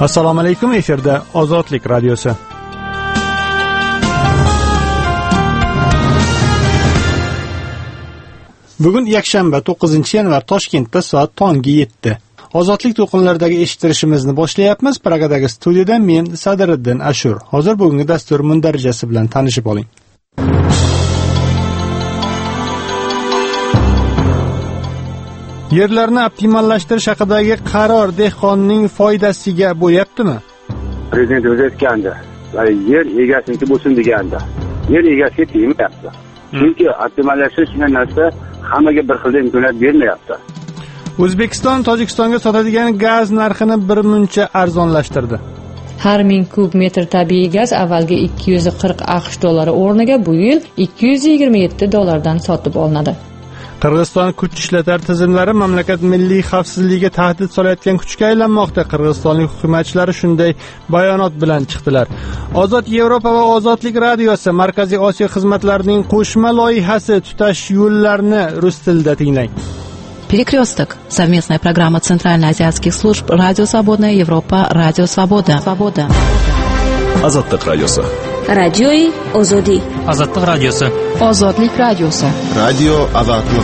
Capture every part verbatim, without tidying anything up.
Assalomu alaykum, efirda Ozodlik radiosi. Bugun yakshanba to'qqizinchi yanvar, Toshkentda soat tongi yetti. Ozodlik to'qinlaridagi eshittirishimizni boshlayapmiz. Pragadagi studiyada men Sadiriddin Ashur. Hozir bugungi dastur mundarijasi bilan tanishib oling. Yerlarni optimallashtirish haqidagi qaror dehqonning foydasiga bo'lyaptimi? Prezidentimiz aytgandi, yer egasiniki bo'lsin deganda. Yer egasiga tegmayapti. Chunki optimallashtirish degan narsa hammaga bir xil imkoniyat bermayapti. O'zbekiston Tojikistonga sotadigan gaz narxini bir muncha arzonlashtirdi. Har ming kub metr tabiiy gaz avvalgi ikki yuz qirq AQSh dollari o'rniga bu yil ikki yuz yigirma yetti dollardan sotib olinadi. Qirg'iziston kuch ishlatar tizimlari mamlakat milliy xavfsizligiga tahdid solayotgan kuchga aylanmoqda. Qirg'izistonlik hukumatchilari shunday bayonot bilan chiqdilar. Ozod Yevropa va Ozodlik radiosi Markaziy Osiyo xizmatlarining qo'shma loyihasi tutash yo'llarni rus tilida tinglang. Перекресток. Совместная программа Центральноазиатских служб Радио Свободная Европа, Радио Свобода. Свобода. Ozodlik radiosi. Radioyi Ozodi. Ozodlik radiosi. Ozodlik radiosi. Radio Ozodlik.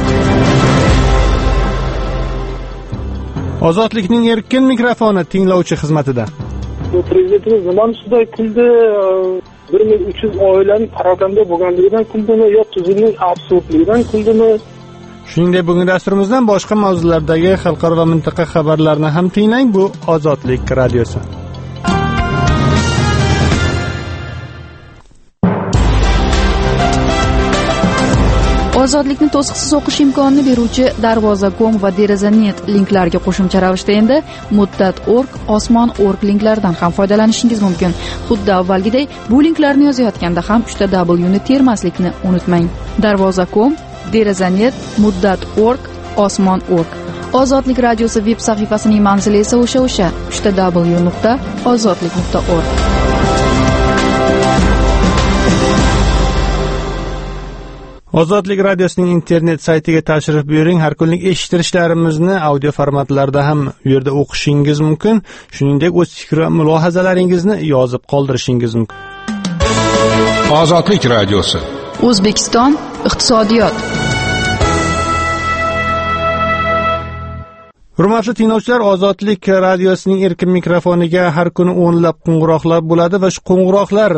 Ozodlikning erkin mikrofoni tinglovchi xizmatida. Prezidentimiz nima ustida kuldi? bir ming uch yuz oilaning parokanda bo'lganligidan kuldimi yo tuzumning absurdligidan kuldimi? Shuningdek, bugun dasturimizdan boshqa mavzulardagi xalqaro va mintaqa xabarlarni ham tinglang. Bu Ozodlik radiosi. Ozodlikni to'siqsiz o'qish imkonini beruvchi Darvoza nokta com va Deraza nokta net linklarga qo'shimcha ravishda endi Muddat nokta org, Osmon nokta org linklaridan ham foydalanishingiz mumkin. Xuddi avvalgidek bu linklarni yozayotganda ham uchta W ni termaslikni unutmang. Darvoza nokta com, Deraza nokta net, Muddat nokta org, Osmon nokta org. Ozodlik radiosi veb sahifasining manzili esa o'sha-o'sha uchta W nuqta ozodlik nuqta org. Ozodlik radiosining internet saytiga tashrif buyuring. Har kunlik eshittirishlarimizni audio formatlarda ham u yerda o'qishingiz mumkin. Shuningdek, o'z fikr va mulohazalaringizni yozib qoldirishingiz mumkin. Ozodlik radiosi. O'zbekiston iqtisodiyot. Hurmatli tinglovchilar, Ozodlik radiosining erkin mikrofoniga har kuni o'nlab qo'ng'iroqlar bo'ladi va shu qo'ng'iroqlar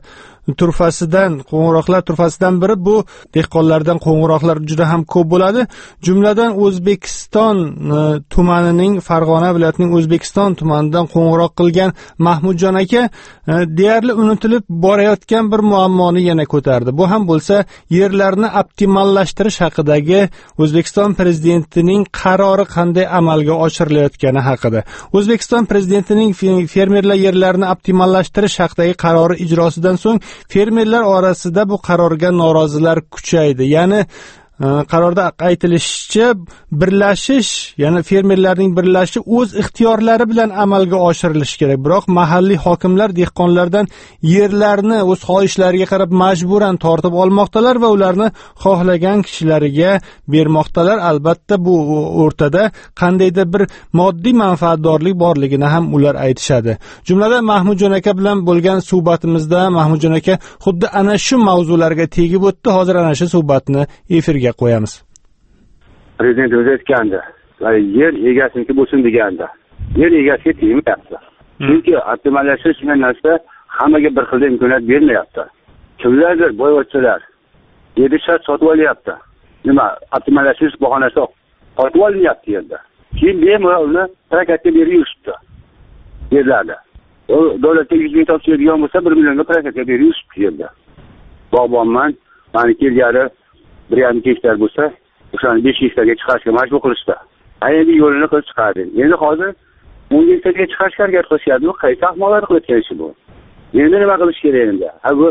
turfasidan qo'ng'iroqlar turfasidan biri bu dehqonlardan qo'ng'iroqlar juda ham ko'p bo'ladi. Jumladan O'zbekiston tumanining Farg'ona viloyatining O'zbekiston tumanidan qo'ng'iroq qilgan Mahmudjon aka deyarli unutilib borayotgan bir muammoni yana ko'tardi. Bu ham bo'lsa yerlarni optimallashtirish haqidagi O'zbekiston prezidentining qarori qanday amalga oshirilayotgani haqida. O'zbekiston prezidentining fermerlar yerlarini optimallashtirish haqidagi qarori ijrosidan so'ng fermerlar orasida bu qarorga norozilar kuchaydi. Ya'ni qarorda aytilishicha birlashish, ya'ni fermerlarning birlashishi o'z ixtiyorlari bilan amalga oshirilishi kerak. Biroq mahalliy hokimlar dehqonlardan yerlarni o'z xohishlariga qarab majburan tortib olmoqdalar va ularni xohlagan kishilariga bermoqdalar. Albatta bu o'rtada qandaydir bir moddiy manfaatdorlik borligini ham ular aytishadi. Jumladan Mahmudjon aka bilan bo'lgan suhbatimizda Mahmudjon aka xuddi ana shu mavzularga tegib o'tdi. Hozir ana shu suhbatni efirga qo'yamiz. Prezidentimiz aytgandi, yer egasiniki bo'lsin deganda. Yer egasiga tegmayapti. Chunki optimallashtirish degan narsa hammaga bir xil imkoniyat bermayapti. Kimlardir boyvachchalar yerni shart sotib olyapti. Nima, optimallashtirish bahonasida sotib olyapti yerda. Keyin bemalol uni prokatga berib yurishdi. Yerlarda. Davlatga yuz ming topshiradigan bo'lsa bir millionga prokatga berib yurishdi yerda. Bog'bonman, mani kelgari bir yarim gektar bo'lsa, o'shani besh gektarga chiqarishga majbur qilishdi. Endi yo'lini qilib chiqardi. Endi hozir o'n gektarga chiqarishga harakat qilishyapti. Bu qaysi ahmoqlar qilayotgan ish bu? Endi nima qilish kerak endi? Ha bu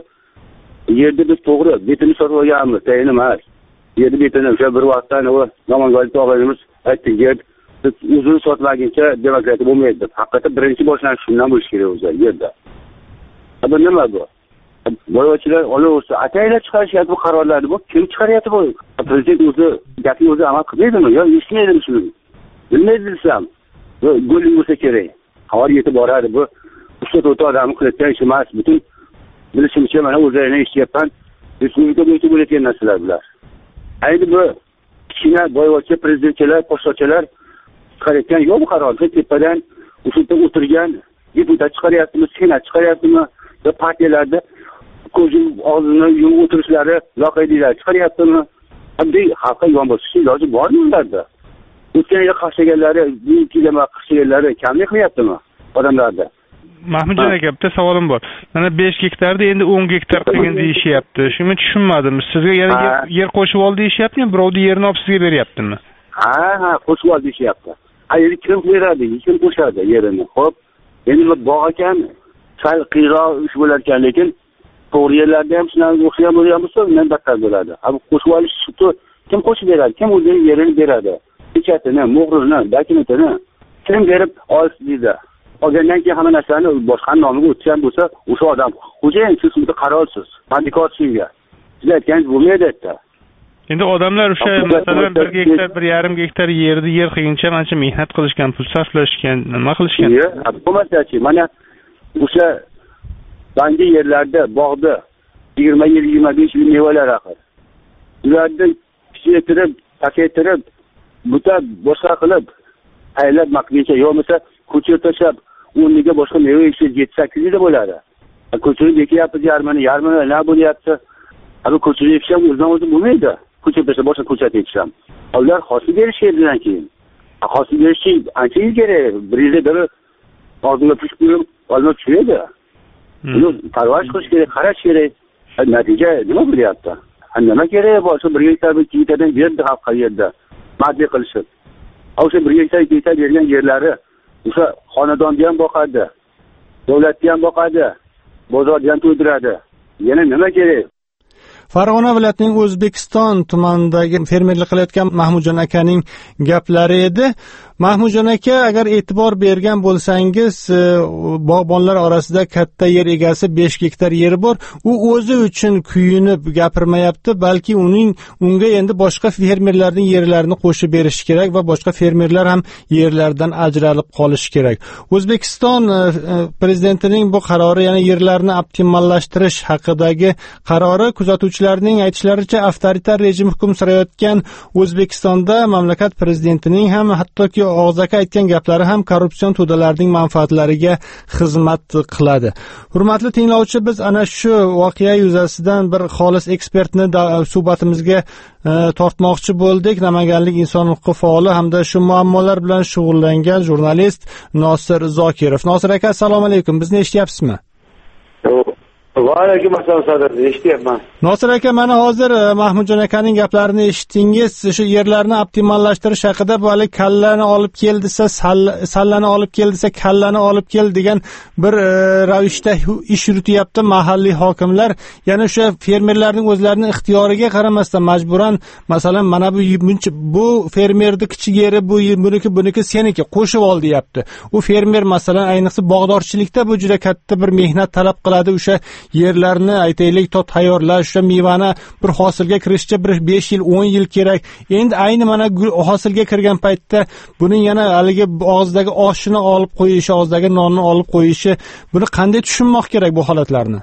yerni biz to'g'ri betini sotib olganmiz, tayin emas. Yerni betini o'sha bir vaqtda Namanganlik tog'larimiz aytdi, yer uzun sotmaguncha demokratiya bo'lmaydi deb. Haqiqatda birinchi boshlanish shundan bo'lishi kerak o'zi yerda. Bu nima bu? Boyvachchilar olaversa, ataylab chiqarishyapti bu qarorlarni. Bu kim chiqaryapti bu? Prezident o'zi gapiga o'zi amal qilmaydimi yo eshitmaydimi shuni? Bilmaydi desam, bo'ling bo'lsa kerak. xabar yetib boradi. Bu uchta to'rtta odamni qilayotgan ish emas. Butun bilishimcha mana o'zlarini eshityapman. Respublika bo'yicha bo'layotgan narsalar bular. Ayni bu kichkina boyvachcha prezidentchalar, qo'shchoqchalar chiqarayotgan yo'q bu qarorni. Tepadan usulda o'tirgan deputat chiqaryaptimi, senat chiqaryaptimi, va partiyalarda ko'zim og'zini yumib o'tirishlari, loqaydiylar chiqaryaptimi? Bunday xalqqa yon bosish iloji bormi ularda? O'tgan yil qashlaganlari, bu yil qashlaganlari kamlik qilyaptimi odamlarda? Mahmudjon aka, bitta savolim bor. Mana besh gektarda endi o'n gektar qilgin deyishyapti. Shuni tushunmadim. Sizga yana yer qo'shib ol deyishyaptimi, birovning yerini olib sizga beryaptimi? Ha, ha, qo'shib ol deyishyapti. Ayri kim beradi, kim qo'shadi yerini? Xo'p, endi bu bog' ekan, sal qiyroq ish bo'lar ekan, lekin to'g'ri yerlarda ham shunday o'xshagan bo'lganmisa, undan battar bo'ladi. Abi qo'shib olish kim qo'shib beradi? Kim o'zining yerini beradi? Pechatini, muhrini, dokumentini kim berib olsin deydi. Olgandan keyin hamma narsani boshqa nomiga o'tgan bo'lsa, o'sha odam xo'jayin siz unda qarorsiz. Bandikor shunga. Siz aytganingiz bo'lmaydi debdi. Endi odamlar o'sha masalan bir gektar, bir yarim gektar yerni yer qilguncha ancha mehnat qilishgan, pul sarflashgan, nima qilishgan? Yo'q, bo'lmasa-chi, mana o'sha bangi yerlarda, bog'da yigirma yil, yigirma besh yil mevalar axir. Ularni pishirib, pakaytirib, buta boshqa qilib, aylab maqlincha yo'masa ko'chirib tashlab, o'rniga boshqa meva ekib yetti sakkiz yilda bo'ladi. Ko'chirib ekyapti, yarmini, yarmini nima bo'lyapti? Abi ko'chirib ekisham o'zidan o'zi bo'lmaydi. Ko'chirib tashlab boshqa ko'chat ekisham. Ular hosil berish keridan keyin. Hosil berish ancha yil kerak. Bir yilda bir oldinga push qo'yib, olma tushadi. Buni parvarish qilish kerak, qarash kerak. Natija nima bo'lyapti? Nima kerak bo'lsa bir gektar bir kiyitadan berdi xalqqa yerda. Maddiy qilishib. O'sha bir gektar kiyita bergan yerlari o'sha xonadonni ham boqadi, davlatni ham boqadi, bozorni ham to'ydiradi. Yana nima kerak? Farg'ona viloyatining O'zbekiston tumanidagi fermerlik qilayotgan Mahmudjon akaning gaplari edi. Mahmudjon aka, agar e'tibor bergan bo'lsangiz, bog'bonlar orasida katta yer egasi besh gektar yeri bor. U o'zi uchun kuyunib gapirmayapti, balki uning unga endi boshqa fermerlarning yerlarini qo'shib berish kerak va boshqa fermerlar ham yerlardan ajralib qolish kerak. O'zbekiston prezidentining bu qarori, ya'ni yerlarni optimallashtirish haqidagi qarori kuzatuvchilarning aytishlaricha avtoritar rejim hukm surayotgan O'zbekistonda mamlakat prezidentining ham hattoki og'zaki aytgan gaplari ham korrupsion to'dalarning manfaatlariga xizmat qiladi. Hurmatli tinglovchi, biz ana shu voqea yuzasidan bir xolis ekspertni suhbatimizga e, tortmoqchi bo'ldik. Namanganlik inson huquqi faoli hamda shu muammolar bilan shug'ullangan jurnalist Nosir Zokirov. Nosir aka, assalomu alaykum. Bizni eshityapsizmi? Va alaykum assalom Sadir, eshityapman. Nosir aka, mana hozir Mahmudjon akaning gaplarini eshitdingiz. Shu yerlarni optimallashtirish haqida bu hali kallani olib kel desa, sallani olib kel desa, kallani olib kel degan bir e, ravishda ish yurityapti mahalliy hokimlar. Ya'ni o'sha fermerlarning o'zlarining ixtiyoriga qaramasdan majburan, masalan, mana bu bu fermerning kichik yeri, bu buniki, buniki seniki, qo'shib ol deyapti. U fermer masalan ayniqsa bog'dorchilikda bu juda katta bir mehnat talab qiladi. O'sha yerlarni aytaylik to tayyorlash, o'sha mevani bir hosilga kirishcha bir besh yil, o'n yil kerak. Endi ayni mana hosilga kirgan paytda buning yana haligi og'zidagi oshini olib qo'yishi, og'zidagi nonni olib qo'yishi, buni qanday tushunmoq kerak bu holatlarni?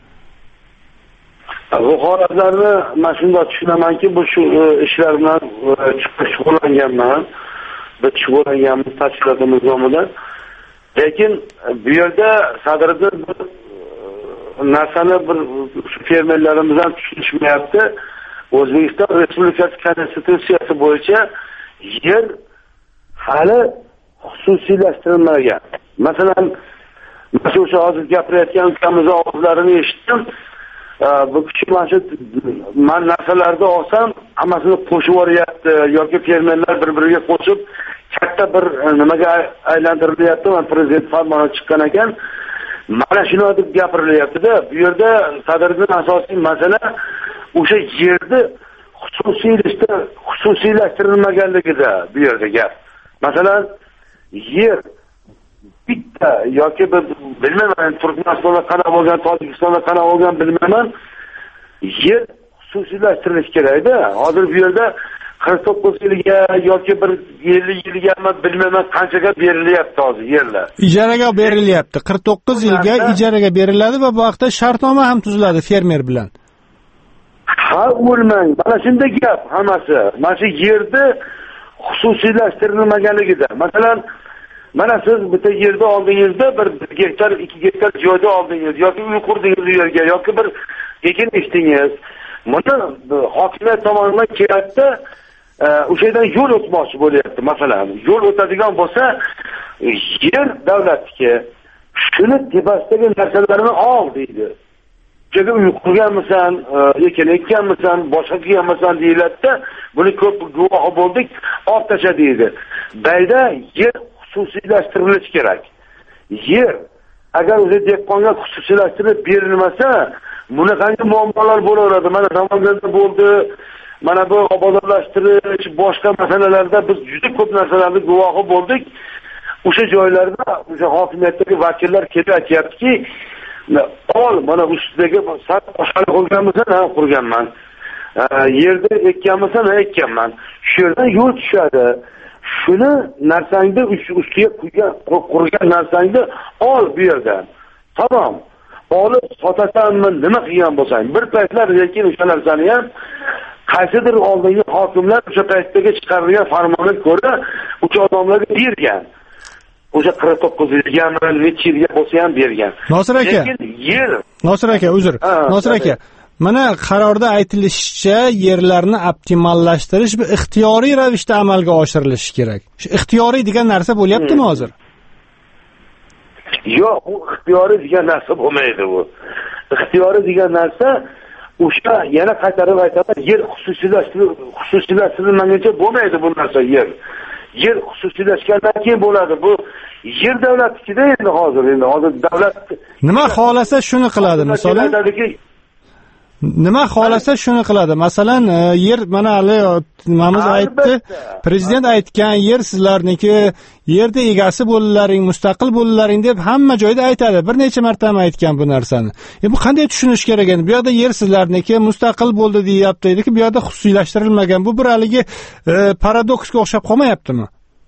Bu holatlarni men shunday tushunamanki, bu shu ishlar bilan shug'ullanganman. Biz shug'ullanganmiz tashkilotimiz nomidan. Lekin bu yerda sadrdan narsani bir fermerlarimizdan tushunishmayapti. O'zbekiston Respublikasi Konstitutsiyasi bo'yicha yer hali xususiylashtirilmagan. Masalan, mana o'sha hozir gapirayotgan ukamizning ovozlarini eshitdim. Bu kishi mana shu men narsalarni olsam, hammasini qo'shib yuboryapti yoki fermerlar bir-biriga qo'shib katta bir nimaga aylantirilyapti. Men prezident farmoni chiqqan ekan, mana shuni deb gapirilyapti-da. Bu yerda sadrning asosiy masala o'sha yerni xususiylashtirib, xususiylashtirilmaganligida bu yerda gap. Masalan, yer bitta yoki bir bilmayman, Turkmanistonda qana bo'lgan, Tojikistonda qana bo'lgan bilmayman, yer xususiylashtirilishi kerak-da. Hozir bu yerda qirq to'qqiz yilga yoki bir ellik yilga bilmayman qanchaga berilyapti hozir yerlar. Ijaraga berilyapti. qirq to'qqiz yilga ijaraga beriladi va bu vaqtda shartnoma ham tuziladi fermer bilan. Ha, o'lmang. Mana shunday gap hammasi. Mana shu yerda xususiylashtirilmaganligida. Masalan, mana siz bitta yerda oldingizda bir gektar, ikki gektar joyda oldingiz yoki uy qurdingiz u yerga yoki bir ekin ekdingiz. Buni hokimiyat tomonidan kelayapti, o'sha yerdan yo'l o'tmoqchi bo'lyapti masalan. Yo'l o'tadigan bo'lsa, yer davlatniki. Shuni tepasidagi narsalarni ol deydi. Çünkü uy qurganmisan, ekin ekkanmisan, boshqa qilganmisan deyiladi-da, buni ko'p guvohi bo'ldik, olib tasha deydi. Bayda yer xususiylashtirilishi kerak. Yer agar o'zi dehqonga xususiylashtirib berilmasa, bunaqangi muammolar bo'laveradi. Mana Namanganda bo'ldi, mana bu obodonlashtirish, boshqa masalalarda biz juda ko'p narsalarni guvohi bo'ldik. O'sha joylarda o'sha hokimiyatdagi vakillar kelib aytayaptiki, ol, mana ustidagi sen boshqani qurganmisan, ha, qurganman. Yerda ekkanmisan, ha, ekkanman. Shu yerdan yo'l tushadi. Shuni narsangni ustiga qo'ygan, qurgan narsangni ol bu yerdan. Tamam. Olib sotasanmi, nima qilgan bo'lsang, bir paytlar lekin o'sha narsani ham qaysidir oldingi hokimlar o'sha paytdagi chiqarilgan farmonga ko'ra o'sha odamlarga bergan. O'sha qirq to'qqiz yilgami, necha yilga bo'lsa ham bergan. Nosir aka. Lekin yer. Nosir aka, uzr. Nosir aka. Mana qarorda aytilishicha, yerlarni optimallashtirish bu ixtiyoriy ravishda amalga oshirilishi kerak. Shu ixtiyoriy degan narsa bo'lyaptimi hozir? Yo'q, u ixtiyoriy degan narsa bo'lmaydi bu. Ixtiyoriy degan narsa o'sha yana qaytarib aytaman, yer xususiylashtirilib, xususiylashtirilmaguncha bo'lmaydi bu narsa yer. Yer xususiylashgandan keyin bo'ladi. Bu yer davlatnikida endi hozir, endi hozir davlat nima xolasa shuni qiladi, masalan. Nima xolasa shuni qiladi. Masalan, yer mana hali nimamiz aytdi, prezident aytgan yer sizlarniki, yerda egasi bo'llaring, mustaqil bo'llaring deb hamma joyda aytadi. Bir necha marta ham aytgan bu narsani. E bu qanday tushunish kerak endi? Bu yerda yer sizlarniki, mustaqil bo'ldi deyapti edi-ki, bu yerda xususiylashtirilmagan. Bu bir haligi e, paradoksga o'xshab qolmayaptimi?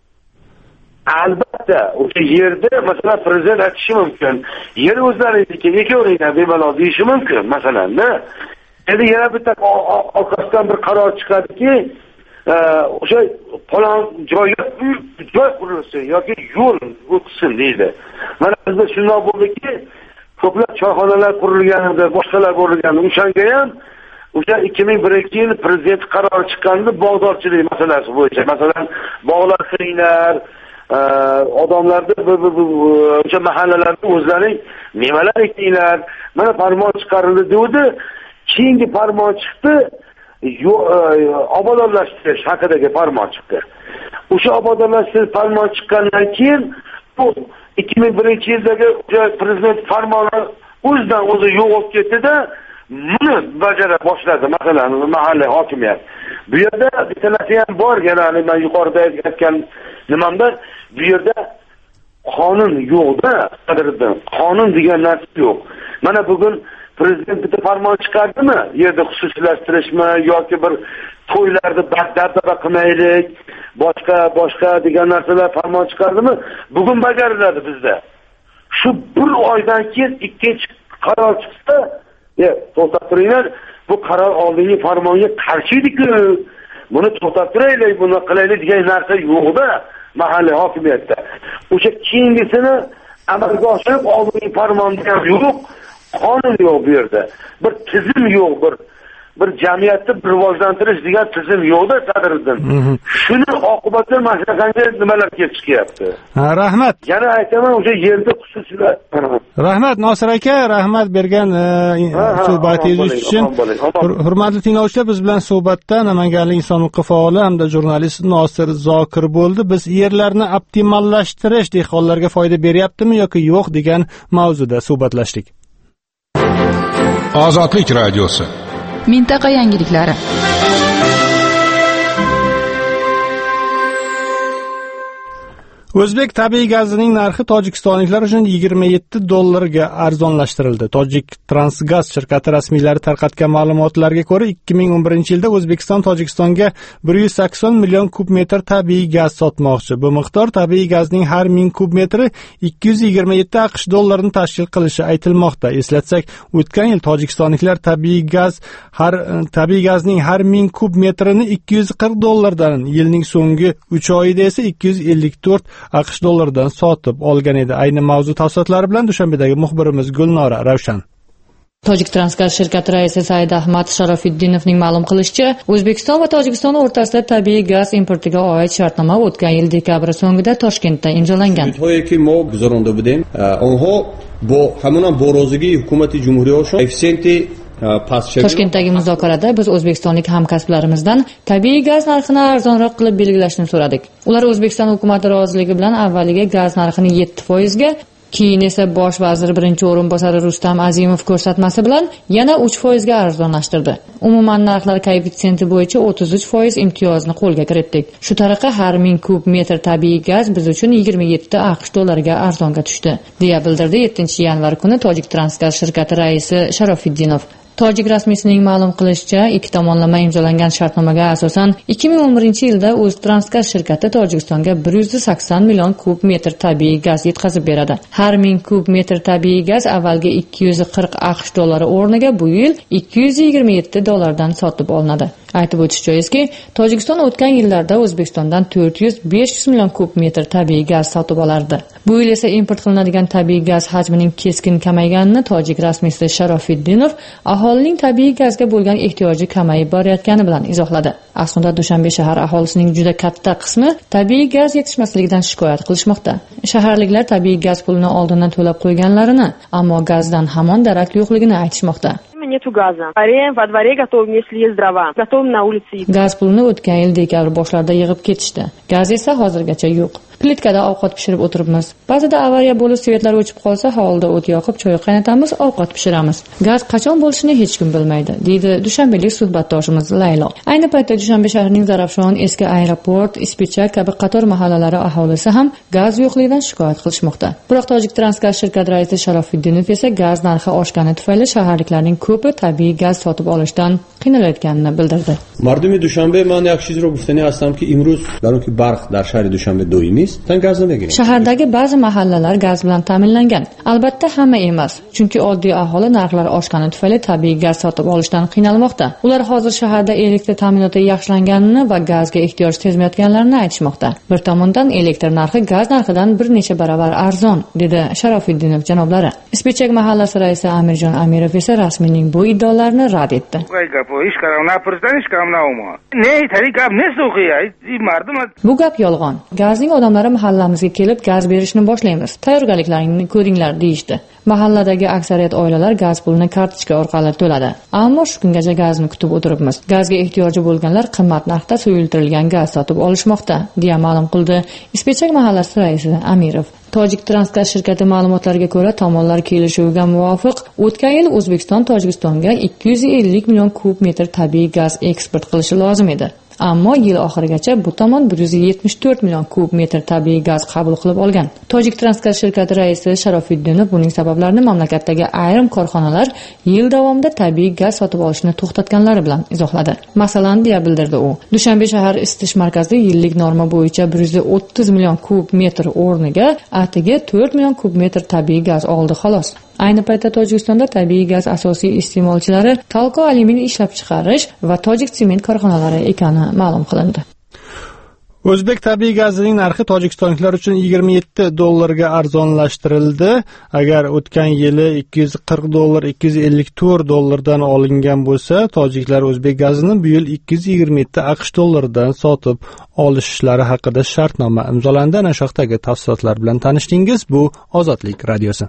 Albatta, o'sha yerda masalan prezident aytishi mumkin. Yer o'zlariniki, ekoringlar bemalol deyishi mumkin, masalan-da. Endi yana bitta orqasidan bir qaror chiqadiki, o'sha falon joyga joy qurilsin yoki yo'l o'tsin deydi. Mana bizda shunday bo'ldiki, ko'plab choyxonalar qurilgan edi, boshqalar qurilgan. O'shanga ham o'sha ikki ming birinchi yil prezident qarori chiqqanda bog'dorchilik masalasi bo'yicha, masalan, bog'lar qilinglar, odamlarni o'sha mahallalarda o'zlarining mevalar ekinglar, mana farmon chiqarildi dedi. Keyingi farmon chiqdi, obodonlashtirish haqidagi farmon chiqdi. O'sha obodonlashtirish farmon chiqqandan keyin bu ikki ming birinchi yildagi o'sha prezident farmoni o'zidan o'zi yo'qolib ketdi-da, buni bajara boshladi, masalan, mahalliy hokimiyat. Bu yerda bitta narsa ham bor, ya'ni men yuqorida aytgan nimamda, bu yerda qonun yo'q-da, qadridan. Qonun degan narsa yo'q. Mana bugun prezident bitta farmon chiqardimi? Yerda xususiylashtirishmi yoki bir to'ylarni dabdaba qilmaylik, boshqa boshqa degan narsalar farmon chiqardimi? Bugun bajariladi bizda. Shu bir oydan keyin ikkinchi qaror chiqsa, "E, to'xtab turinglar, bu qaror oldingi farmonga qarshi edi-ku. Buni to'xtab turaylik, buni qilaylik" degan narsa yo'q-da mahalliy hokimiyatda. O'sha keyingisini amalga oshirib oldingi farmonda ham yo'q. Qonun yo'q bu yerda. Bir tizim yo'q, bir bir jamiyatni bir rivojlantirish degan tizim yo'q-da Sadriddin. Shuni oqibatda mana shunaqangi nimalar kelib chiqyapti. Ha, rahmat. Yana aytaman, o'sha yerda xususiylar. Rahmat Nosir aka, rahmat bergan suhbatingiz uchun. Hurmatli tinglovchilar, biz bilan suhbatda Namanganlik inson huquq faoli hamda jurnalist Nosir Zokir bo'ldi. Biz yerlarni optimallashtirish dehqonlarga foyda beryaptimi yoki yo'q degan mavzuda suhbatlashdik. Ozodlik radiosi. Mintaqa yangiliklari. O'zbek tabiiy gazining narxi tojikistonliklar uchun yigirma yetti dollarga arzonlashtirildi. Tojik Transgaz shirkati rasmiylari tarqatgan ma'lumotlarga ko'ra, ikki ming o'n birinchi yilda O'zbekiston Tojikistonga bir yuz sakson million kub metr tabiiy gaz sotmoqchi. Bu miqdor tabiiy gazning har ming kub metri ikki yuz yigirma yetti aqsh dollarini tashkil qilishi aytilmoqda. Eslatsak, o'tgan yil tojikistonliklar tabiiy gaz har tabiiy gazning har ming kub metrini ikki yuz qirq dollardan, yilning so'nggi uch oyida esa ikki yuz ellik to'rt aqsh dollaridan sotib olgan edi. Ayni mavzu tafsilotlari bilan Dushanbedagi muxbirimiz Gulnora Ravshan. Tojik Transgaz shirkati raisi Said Ahmad Sharofiddinovning ma'lum qilishicha, O'zbekiston va Tojikiston o'rtasida tabiiy gaz importiga oid shartnoma o'tgan yil dekabr so'ngida Toshkentda imzolangan. Toshkentdagi muzokarada biz o'zbekistonlik hamkasblarimizdan tabiiy gaz narxini arzonroq qilib belgilashni so'radik. Ular O'zbekiston hukumati roziligi bilan avvaliga gaz narxini yetti foizga, keyin esa bosh vazir birinchi o'rinbosari Rustam Azimov ko'rsatmasi bilan yana uch foizga arzonlashtirdi. Umuman narxlar koeffitsiyenti bo'yicha o'ttiz uch foiz imtiyozni qo'lga kiritdik. Shu tariqa har ming kub metr tabiiy gaz biz uchun yigirma yetti aqsh dollariga arzonga tushdi, deya bildirdi yettinchi yanvar kuni Tojik Transgaz shirkati raisi Sharofiddinov. Tojik rasmiysining ma'lum qilishicha, ikki tomonlama imzolangan shartnomaga asosan ikki ming o'n birinchi yilda O'z Transgaz shirkati Tojikistonga bir yuz sakson million kub metr tabiiy gaz yetkazib beradi. Har ming kub metr tabiiy gaz avvalgi ikki yuz qirq aqsh dollari o'rniga bu yil ikki yuz yigirma yetti dollardan sotib olinadi. Aytib o'tish joizki, Tojikiston o'tgan yillarda O'zbekistondan to'rt yuz besh yuz million kub metr tabiiy gaz sotib olardi. Bu yil esa import qilinadigan tabiiy gaz hajmining keskin kamayganini Tojik rasmiysi Sharofiddinov aholining tabiiy gazga bo'lgan ehtiyoji kamayib borayotgani bilan izohladi. Aslida Dushanbe shahar aholisining juda katta qismi tabiiy gaz yetishmasligidan shikoyat qilishmoqda. Shaharliklar tabiiy gaz pulini oldindan to'lab qo'yganlarini, ammo gazdan hamon darak yo'qligini aytishmoqda. Нету газа. Во дворе готовы внесли есть дрова. Готовы на улице. Gaz pulini o'tgan yil dekabr boshlarida yig'ib ketishdi. Gaz esa hozirgacha yo'q. Plitkada ovqat pishirib o'tiribmiz. Ba'zida avariya bo'lib, svetlar o'chib qolsa, hovlida o't yoqib, choy qaynatamiz, ovqat pishiramiz. Gaz qachon bo'lishini hech kim bilmaydi, deydi dushanbalik suhbatdoshimiz Laylo. Ayni paytda Dushanbe shahrining Zarafshon, eski aeroport, Ispichak kabi qator mahallalari aholisi ham gaz yo'qligidan shikoyat qilishmoqda. Biroq Tojik Transgaz shirkati raisi Sharofiddinov esa gaz narxi oshgani tufayli shaharliklarning ko'pi tabiiy gaz sotib olishdan qiynalayotganini bildirdi. Мардуми Душанбе ман як чизро гуфтани ҳастам ки имрӯз дар он ки барқ дар шаҳри Душанбе доим нест, тан газ намегирем. Shahardagi ba'zi mahallalar gaz bilan ta'minlangan. Albatta hamma emas, chunki oddiy aholi narxlar oshgani tufayli tabiiy gaz sotib olishdan qiynalmoqda. Ular hozir shaharda elektr ta'minoti yaxshilanganini va gazga ehtiyoj sezmayotganlarini aytishmoqda. Bir tomondan elektr narxi gaz narxidan bir necha barobar arzon, dedi Sharofiddinov janoblari. Ispichak mahallasi raisi Amirjon Amirov esa rasmiyning bu iddaolarini rad etdi. Bu gap yolg'on. Gazning odamlari mahallamizga kelib gaz berishni boshlaymiz. Tayyorgarliklaringni ko'ringlar deyishdi. Mahalladagi aksariyat oilalar gaz pulini kartochka orqali to'ladi. Ammo shu kungacha gazni kutib o'tiribmiz. Gazga ehtiyoji bo'lganlar qimmat narxda suyultirilgan gaz sotib olishmoqda, deya ma'lum qildi Ispichak mahallasi raisi Amirov. Tojik Transgaz shirkati ma'lumotlariga ko'ra, tomonlar kelishuviga muvofiq o'tgan yil O'zbekiston Tojikistonga ikki yuz ellik million kub metr tabiiy gaz eksport qilishi lozim edi. Ammo yil oxirigacha bu tomon bir yuz yetmish to'rt million kub metr tabiiy gaz qabul qilib olgan. Tojik Transgaz shirkati raisi Sharofiddinov buning sabablarini mamlakatdagi ayrim korxonalar yil davomida tabiiy gaz sotib olishni to'xtatganlari bilan izohladi. Masalan, deya bildirdi u, Dushanbe shahar isitish markazida yillik norma bo'yicha bir yuz o'ttiz million kub metr o'rniga atigi to'rt million kub metr tabiiy gaz oldi xolos. Ayni paytda Tojikistonda tabiiy gaz asosiy iste'molchilari Talco alyuminiy ishlab chiqarish va Tojik sement korxonalari ekani ma'lum qilindi. O'zbek tabiiy gazining narxi tojikistonliklar uchun yigirma yetti dollarga arzonlashtirildi. Agar o'tgan yili ikki yuz qirq dollar, ikki yuz ellik to'rt dollardan olingan bo'lsa, tojiklar o'zbek gazini bu yil ikki yuz yigirma yetti aqsh dollaridan sotib olishlari haqida shartnoma imzolandi. Ana shu haqdagi tafsilotlar bilan tanishdingiz. Bu Ozodlik radiosi.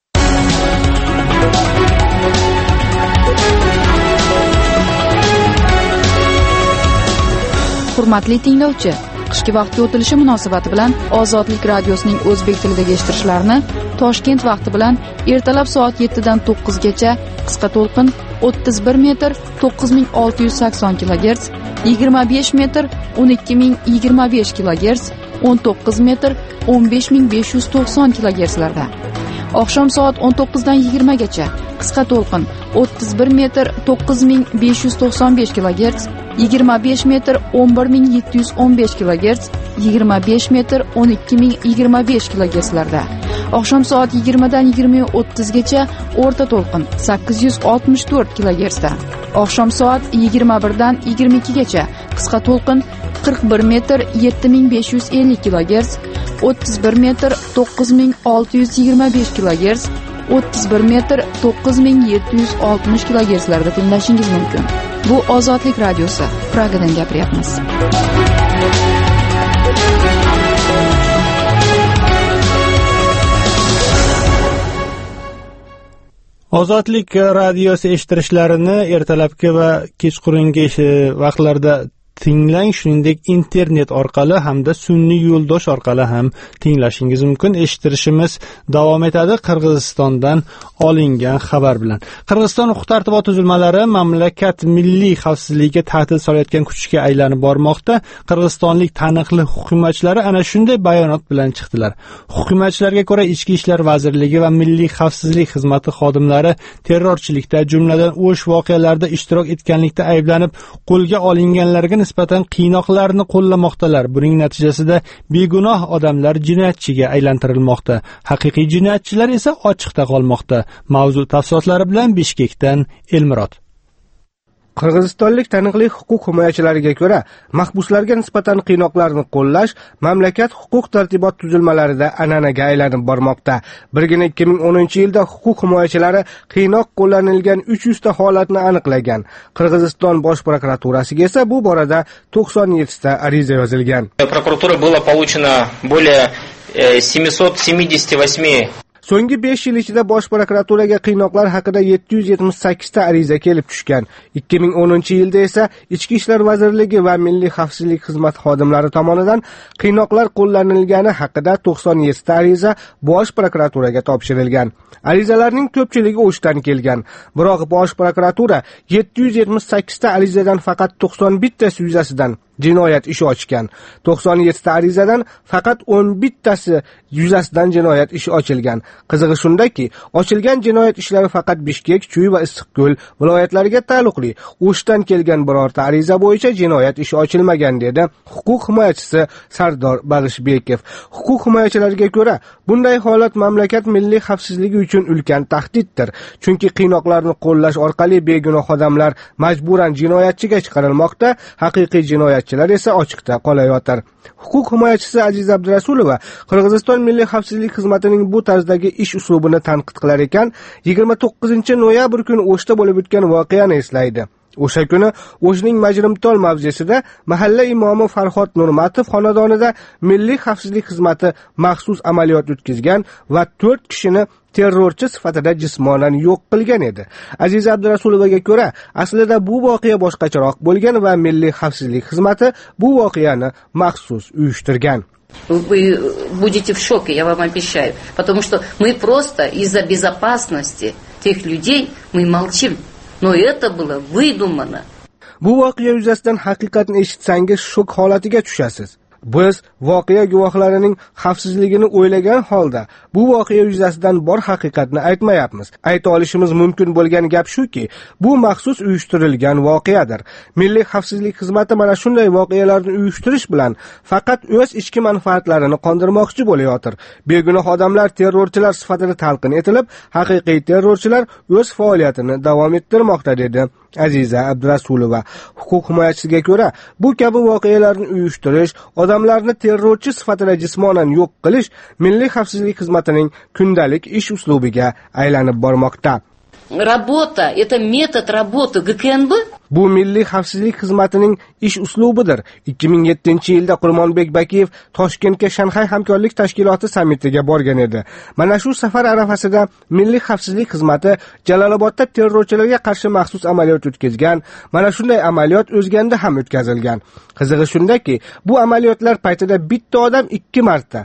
Hurmatli tinglovchi, qishki vaqtga o'tilishi munosabati bilan Ozodlik radiosining o'zbek tilidagi eshitishlarini Toshkent vaqti bilan ertalab soat yettidan to'qqizgacha qisqa to'lqin o'ttiz bir metr to'qqiz ming olti yuz sakson kilogerts, yigirma besh metr o'n ikki ming yigirma besh kilogerts, o'n to'qqiz metr o'n besh ming besh yuz to'qson kilogertslarda. Oqshom soat o'n to'qqizdan yigirmagacha qisqa to'lqin o'ttiz bir metr to'qqiz ming besh yuz to'qson besh kilogerts, yigirma besh metr o'n bir ming yetti yuz o'n besh kilogerts, yigirma besh metr o'n ikki ming yigirma besh kilogertslarda. Oqshom soat yigirmadan yigirma o'ttizgacha o'rta to'lqin sakkiz yuz oltmish to'rt kilogertsda. Oqshom soat yigirma birdan yigirma ikkigacha qisqa to'lqin qirq bir metr yetti ming besh yuz ellik kilogerts, o'ttiz bir metr to'qqiz ming olti yuz yigirma besh kilogerts, o'ttiz bir metr to'qqiz ming yetti yuz oltmish kilogertslarda tinglashingiz mumkin. Bu Ozodlik radiosi. Pragadan gapiryapmiz. Ozodlik radiosi eshittirishlarini ertalabki va kechqurungi vaqtlarda tinglang, shuningdek internet orqali hamda sun'iy yo'ldosh orqali ham tinglashingiz mumkin. Eshittirishimiz davom etadi Qirg'izistondan olingan xabar bilan. Qirg'iziston huquq-tartibot tuzilmalari mamlakat milliy xavfsizligiga tahdid solayotgan kuchga aylanib bormoqda. Qirg'izistonlik taniqli hukumatchilari ana shunday bayonot bilan chiqdilar. Hukumatchilarga ko'ra, Ichki ishlar vazirligi va Milliy xavfsizlik xizmati xodimlari terrorchilikda, jumladan o'sh voqealarida ishtirok etganlikda ayblanib qo'lga olinganlarga nisbatan qiynoqlarni qo'llamoqdalar. Buning natijasida begunoh odamlar jinoyatchiga aylantirilmoqda. Haqiqiy jinoyatchilar esa ochiqda qolmoqda. Mavzu tafsilotlari bilan Bishkekdan Elmurod. Qirg'izistonlik taniqli huquq himoyachilariga ko'ra, mahbuslarga nisbatan qiynoqlarni qo'llash mamlakat huquq-tartibot tuzilmalarida an'anaga aylanib bormoqda. Birgina ikki ming o'ninchi yilda huquq himoyachilari qiynoq qo'llanilgan uch yuz ta holatni aniqlagan. Qirg'iziston bosh prokuraturasiga esa bu borada to'qson yetti ta ariza yozilgan. Prokuratura была получена более семьсот семьдесят восемь So'nggi besh yil ichida bosh prokuraturaga qiynoqlar haqida yetti yuz yetmish sakkiz ta ariza kelib tushgan. ikki ming o'ninchi yilda esa Ichki ishlar vazirligi va Milliy xavfsizlik xizmati xodimlari tomonidan qiynoqlar qo'llanilgani haqida to'qson yetti ta ariza bosh prokuraturaga topshirilgan. Arizalarning ko'pchiligi o'shdan kelgan. Biroq bosh prokuratura yetti yuz yetmish sakkiz ta arizadan faqat to'qson bittasi yuzasidan jinoyat ishi ochgan. to'qson yetti ta arizadan faqat o'n bittasi yuzasidan jinoyat ishi ochilgan. Qizig'i shundaki, ochilgan jinoyat ishlari faqat Bishkek, Chuy va Issiqko'l viloyatlariga taalluqli. O'shdan kelgan birorta ariza bo'yicha jinoyat ishi ochilmagan, dedi huquq himoyachisi Sardor Bag'ishbekov. Huquq himoyachilariga ko'ra, bunday holat mamlakat milliy xavfsizligi uchun ulkan tahdiddir. Chunki qiynoqlarni qo'llash orqali begunoh odamlar majburan jinoyatchiga chiqarilmoqda, haqiqiy jinoyatchilar esa ochiqda qolayotir. Huquq himoyachisi Aziza Abdurasulova Qirg'iziston Milliy xavfsizlik xizmatining bu tarzdagi ish uslubini tanqid qilar ekan, yigirma to'qqizinchi noyabr kuni O'shda bo'lib o'tgan voqeani eslaydi. O'sha kuni O'shning Majrimtol mavzesida mahalla imomi Farhod Nurmatov xonadonida Milliy xavfsizlik xizmati maxsus amaliyot o'tkazgan va to'rt kishini terrorchi sifatida jismonan yo'q qilgan edi. Aziza Abdurasulovaga ko'ra, aslida bu voqea boshqacharoq bo'lgan va Milliy xavfsizlik xizmati bu voqeani maxsus uyushtirgan. Вы будете в шоке, я вам обещаю, потому что мы просто из-за безопасности тех людей мы молчим. Но это было выдумано. Bu voqea yuzasidan haqiqatni eshitsangiz shok holatiga tushasiz. Biz voqea guvohlarining xavfsizligini o'ylagan holda bu voqea yuzasidan bor haqiqatni aytmayapmiz. Ayta olishimiz mumkin bo'lgan gap shuki, bu maxsus uyushtirilgan voqeadir. Milliy xavfsizlik xizmati mana shunday voqealarni uyushtirish bilan faqat o'z ichki manfaatlarini qondirmoqchi bo'layotir. Begunoh odamlar terrorchilar sifatida talqin etilib, haqiqiy terrorchilar o'z faoliyatini davom ettirmoqda, dedi Aziza Abdurasulova. Huquq himoyachisiga ko'ra, bu kabi voqealarni uyushtirish, odamlarni terrorchi sifatida jismonan yo'q qilish Milliy xavfsizlik xizmatining kundalik ish uslubiga aylanib bormoqda. Работа, это метод работы гэ ка эн бэ? Bu Milliy xavfsizlik xizmatining ish uslubidir. ikki ming yettinchi yilda Qurmonbek Bakiyev Toshkentga Shanxay hamkorlik tashkiloti sammitiga borgan edi. Mana shu safar arafasida Milliy xavfsizlik xizmati Jalolobodda terrorchilarga qarshi maxsus amaliyot o'tkazgan. Mana shunday amaliyot O'zganda ham o'tkazilgan. Qizig'i shundaki, bu amaliyotlar paytida bitta odam ikki marta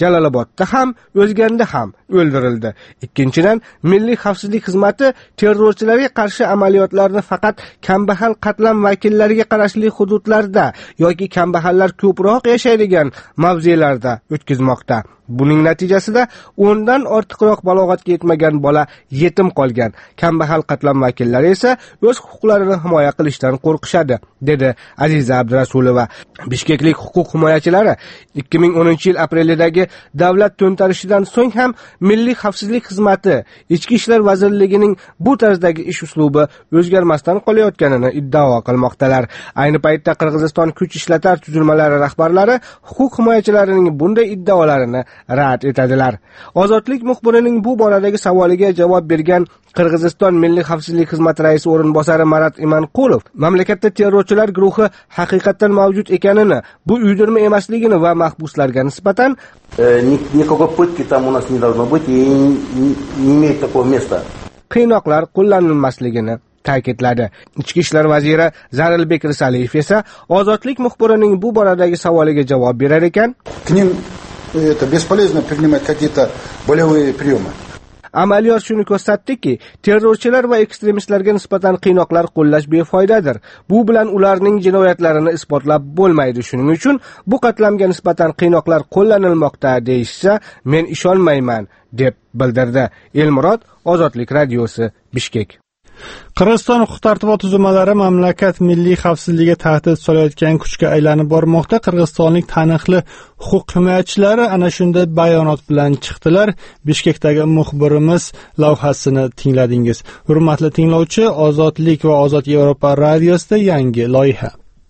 Jalolobodda ham, O'zganda ham o'ldirildi. Ikkinchidan, Milliy xavfsizlik xizmati terrorchilarga qarshi amaliyotlarni faqat kambag'al qatlam vakillariga qarashli hududlarda yoki kambag'allar ko'proq yashaydigan mavzelarda o'tkazmoqda. Buning natijasida o'ndan ortiqroq balog'atga yetmagan bola yetim qolgan. Kambag'al qatlam vakillari esa o'z huquqlarini himoya qilishdan qo'rqishadi, dedi Aziza Abdurasulova. Bishkeklik huquq himoyachilari ikki ming o'ninchi yil aprelidagi davlat to'ntarishidan so'ng ham Milliy xavfsizlik xizmati, Ichki ishlar vazirligining bu tarzdagi ish uslubi o'zgarmasdan qolayotganini iddao qilmoqdalar. Ayni paytda Qirg'iziston kuch ishlatar tuzilmalari rahbarlari huquq himoyachilarining bunday iddaolarini rad etadilar. Ozodlik muxbirining bu boradagi savoliga javob bergan Qirg'iziston Milliy xavfsizlik xizmati raisi o'rinbosari Marat Imanqulov mamlakatda terrorchilar guruhi haqiqatan mavjud ekanini, bu uydirma emasligini va mahbuslarga nisbatan никакой пытки там у нас не должно быть и не имеет такого места. Qiynoqlar qo'llanilmasligini ta'kidladi. Ichki ishlar vaziri Zarilbek Risaliyev esa Ozodlik muxbirining bu boradagi savoliga javob berar ekan, к ним это бесполезно принимать какие-то болевые приемы. Amaliyot shuni ko'rsatdiki, terrorchilar va ekstremistlarga nisbatan qiynoqlar qo'llash befoydadir. Bu bilan ularning jinoyatlarini isbotlab bo'lmaydi. Shuning uchun bu qatlamga nisbatan qiynoqlar qo'llanilmoqda deyishsa, men ishonmayman, deb bildirdi. Elmurod, Ozodlik radiosi, Bishkek. Qirg'iziston huquq-tartibot tuzilmalari mamlakat milliy xavfsizligiga tahdid solayotgan kuchga aylanib bormoqda. Qirg'izistonlik taniqli huquq himoyachilari ana shunday bayonot bilan chiqdilar. Bishkekdagi muxbirimiz lavhasini tingladingiz. Hurmatli tinglovchi, Ozodlik va Ozod Yevropa radiosida yangi loyiha.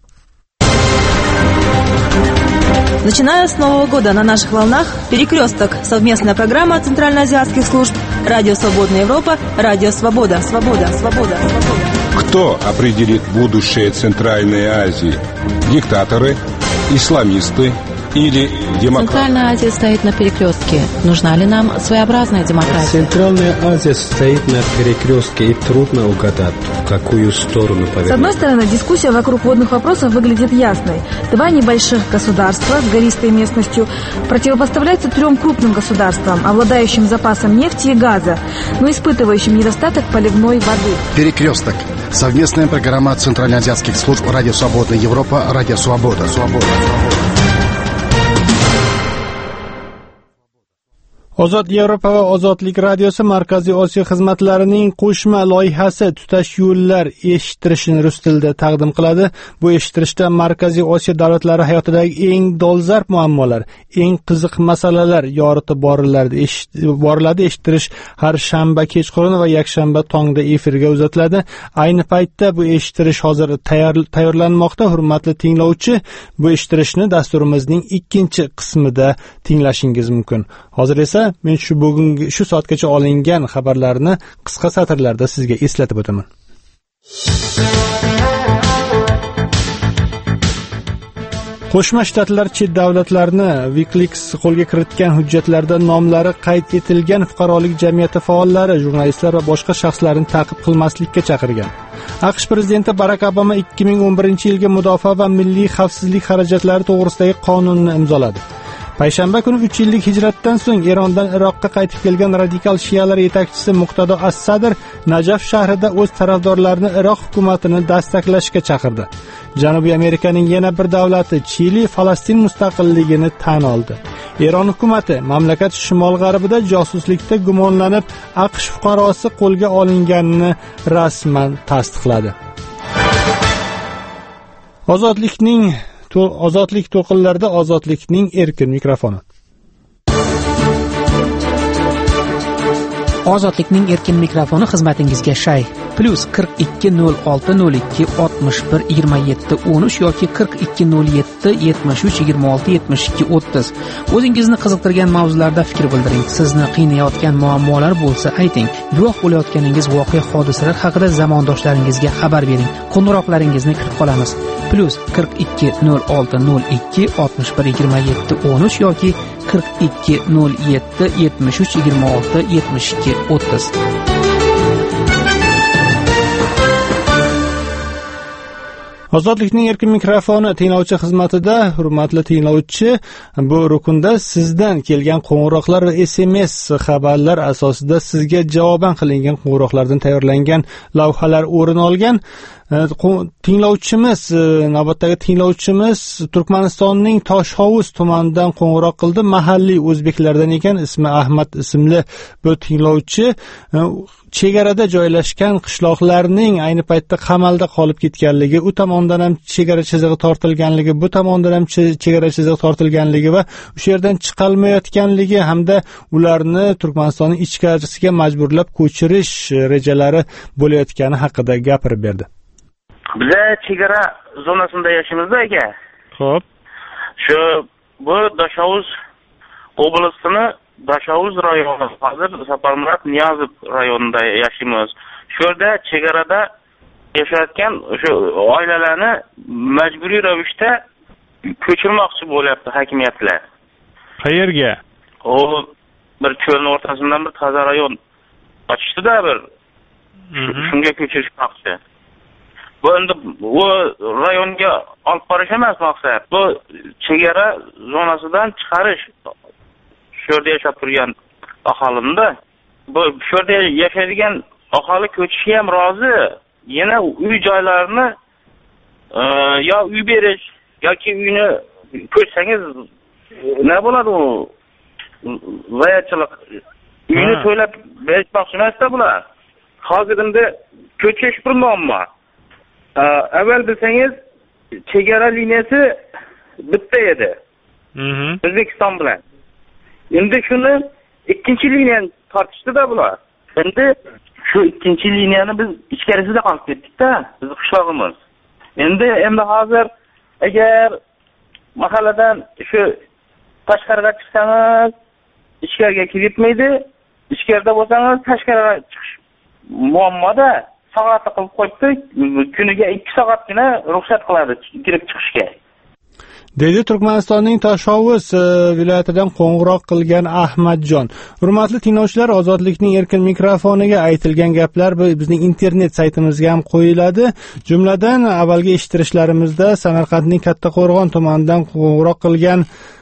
Начиная с Нового года на наших волнах «Перекресток» — совместная программа центральноазиатских служб «Радио Свободная Европа», «Радио Свобода», «Свобода», «Свобода», «Свобода». Кто определит будущее Центральной Азии? Диктаторы, исламисты или демократы? Центральная Азия стоит на перекрестке. Нужна ли нам своеобразная демократия? Центральная Азия стоит на перекрестке, и трудно угадать, в какую сторону повернуть. С одной стороны, дискуссия вокруг водных вопросов выглядит ясной. Два небольших государства с гористой местностью противопоставляются трем крупным государствам, обладающим запасом нефти и газа, но испытывающим недостаток поливной воды. Перекресток. Совместная программа центральноазиатских служб «Радио Свободная Европа», «Радио Свобода». Свобода. Ozod Yevropa va Ozodlik radiosi Markaziy Osiyo xizmatlarining qo'shma loyihasi tutash yo'llar eshittirishini rus tilida taqdim qiladi. Bu eshittirishda Markaziy Osiyo davlatlari hayotidagi eng dolzarb muammolar, eng qiziq masalalar yoritib boriladi. Boriladi eshittirish har shanba kechqurun va yakshanba tongda efirga uzatiladi. Ayni paytda bu eshittirish hozir tayyorlanmoqda. Hurmatli tinglovchi, bu eshittirishni dasturimizning ikkinchi qismida tinglashingiz mumkin. Hozir esa men shu bugungi shu soatgacha olingan xabarlarni qisqa satrlarda sizga eslatib o'taman. Qo'shma Shtatlar chet davlatlarni WikiLeaks qo'lga kiritgan hujjatlarda nomlari qayd etilgan fuqarolik jamiyati faollari, jurnalistlar va boshqa shaxslarni ta'qib qilmaslikka chaqirgan. AQSh prezidenti Barak Obama ikki ming o'n birinchi yilga mudofaa va milliy xavfsizlik xarajatlari to'g'risidagi qonunni imzoladi. Payshanba kuni uch yillik hijratdan so'ng Erondan Iroqqa qaytib kelgan radikal shialar yetakchisi Muqtado as-Sadr Najaf shahrida o'z tarafdorlarini Iroq hukumatini dastaklashga chaqirdi. Janubiy Amerikaning yana bir davlati Chili Falastin mustaqilligini tan oldi. Eron hukumati mamlakat shimol-g'arbida josuslikda gumonlanib AQSh fuqarosi qo'lga olinganini rasman tasdiqladi. Ozodlikning Ozodlik to'qinlarida ozodlikning erkin mikrofoni. Ozodlikning erkin mikrofoni xizmatingizga shay. Plus qirq ikki nol olti nol ikki oltmish bir yigirma yetti o'n uch yoki qirq ikki nol yetti yetmish uch yigirma olti yetmish ikki o'ttiz. O'zingizni qiziqtirgan mavzularda fikr bildiring. Sizni qiynayotgan muammolar bo'lsa ayting. Guvoh bo'layotganingiz voqea hodisalar haqida zamondoshlaringizga xabar bering. Qo'ng'iroqlaringizni kutib qolamiz. Plus qirq ikki nol olti nol ikki oltmish bir yigirma yetti o'n uch yoki qirq ikki nol yetti yetmish uch yigirma olti yetmish ikki o'ttiz. Ozodlikning erkin mikrofoni tinglovchi xizmatida. Hurmatli tinglovchi, bu rukunda sizdan kelgan qo'ng'iroqlar va S M S xabarlar asosida sizga javoban qilingan qo'ng'iroqlardan tayyorlangan lavhalar o'rin olgan. Tinglovchimiz, navbatdagi tinglovchimiz Turkmanistonning Toshhovuz tumanidan qo'ng'iroq qildi. Mahalliy o'zbeklardan ekan, ismi Ahmad ismli bu tinglovchi chegarada joylashgan qishloqlarning ayni paytda qamalda qolib ketganligi, u tomondan ham chegara chizig'i tortilganligi, bu tomondan ham chegara chizig'i tortilganligi va o'sha yerdan chiqolmayotganligi hamda ularni Turkmanistonning ichkarisiga majburlab ko'chirish rejalari bo'layotgani haqida gapirib berdi. Biz chegara zonasida yashaymiz aka. Xo'p. Shu bu Dashovuz oblastini Dashovuz rayoni, hozir Saparmurat Niyozov rayonida yashaymiz. Shu yerda chegarada yashayotgan o'sha oilalarni majburiy ravishda ko'chirmoqchi bo'lyapti hokimiyatlar. Qayerga? O bir cho'lning o'rtasidan bir toza rayon ochishdi-da bir. Shunga ko'chirishmoqchi. Bu endi u rayonga olib borish emas maqsad. Bu chegara zonasidan chiqarish. Shu yerda yashab turgan aholini, bu shu yerda yashaydigan aholi ko'chishga ham rozi. Yana uy joylarini yo uy berish yoki uyni ko'rsangiz nima bo'ladi u vayatchilik. Uyni to'lab berishmoqchi emas-da bular. Hozir endi ko'chish bir muammo. Avval bilsangiz chegara liniyasi bitta edi. O'zbekiston bilan. Endi shuni ikkinchi liniyani tortishdi-da bular. Endi shu ikkinchi liniyani biz ichkarisida qolib ketdik-da, bizning qishlog'imiz. Endi endi hozir agar mahalladan shu tashqariga chiqsangiz, ichkariga kirib-ketmaydi. Ichkarida bo'lsangiz, tashqariga chiqish muammoda. Soat qilib qo'yibdi, kuniga ikki soatgina ruxsat qiladi kirib chiqishga. Dedi Turkmanistonning Toshhovuz viloyatidan qo'ng'iroq qilgan Ahmadjon. Hurmatli tinglovchilar, Ozodlikning erkin mikrofoniga aytilgan gaplar bizning internet saytimizga ham qo'yiladi. Jumladan, avvalgi eshittirishlarimizda Samarqandning Kattaqo'rg'on tumanidan qo'ng'iroq qilgan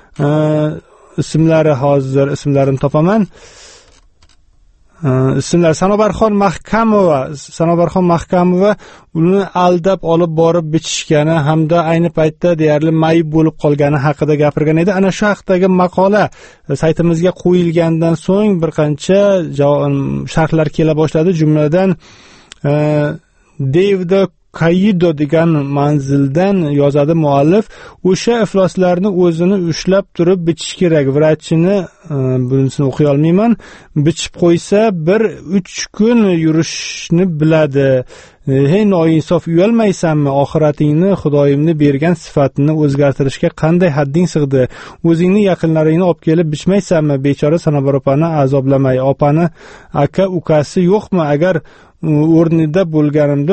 ismlari hozir ismlarini topaman. Ismlar Sanobarxon Mahkamova, Sanobarxon Mahkamova uni aldab olib borib bichishgani hamda ayni paytda deyarli mayib bo'lib qolgani haqida gapirgan edi. Ana shu haqdagi maqola saytimizga qo'yilgandan so'ng bir qancha sharhlar kela boshladi. Jumladan David Kaido degan manzildan yozadi muallif, o'sha ifloslarni o'zini ushlab turib bichish kerak. Vrachini bunisini o'qiy olmayman. Bichib qo'ysa bir uch kun yurishni biladi. Hey noinsof, uyalmaysanmi? Oxiratingni Xudoyimni bergan sifatini o'zgartirishga qanday hadding sig'di? O'zingni yaqinlaringni olib kelib bichmaysanmi? Bechora Sanobar opani azoblamay. Opani aka ukasi yo'qmi? Agar o'rnida bo'lganimda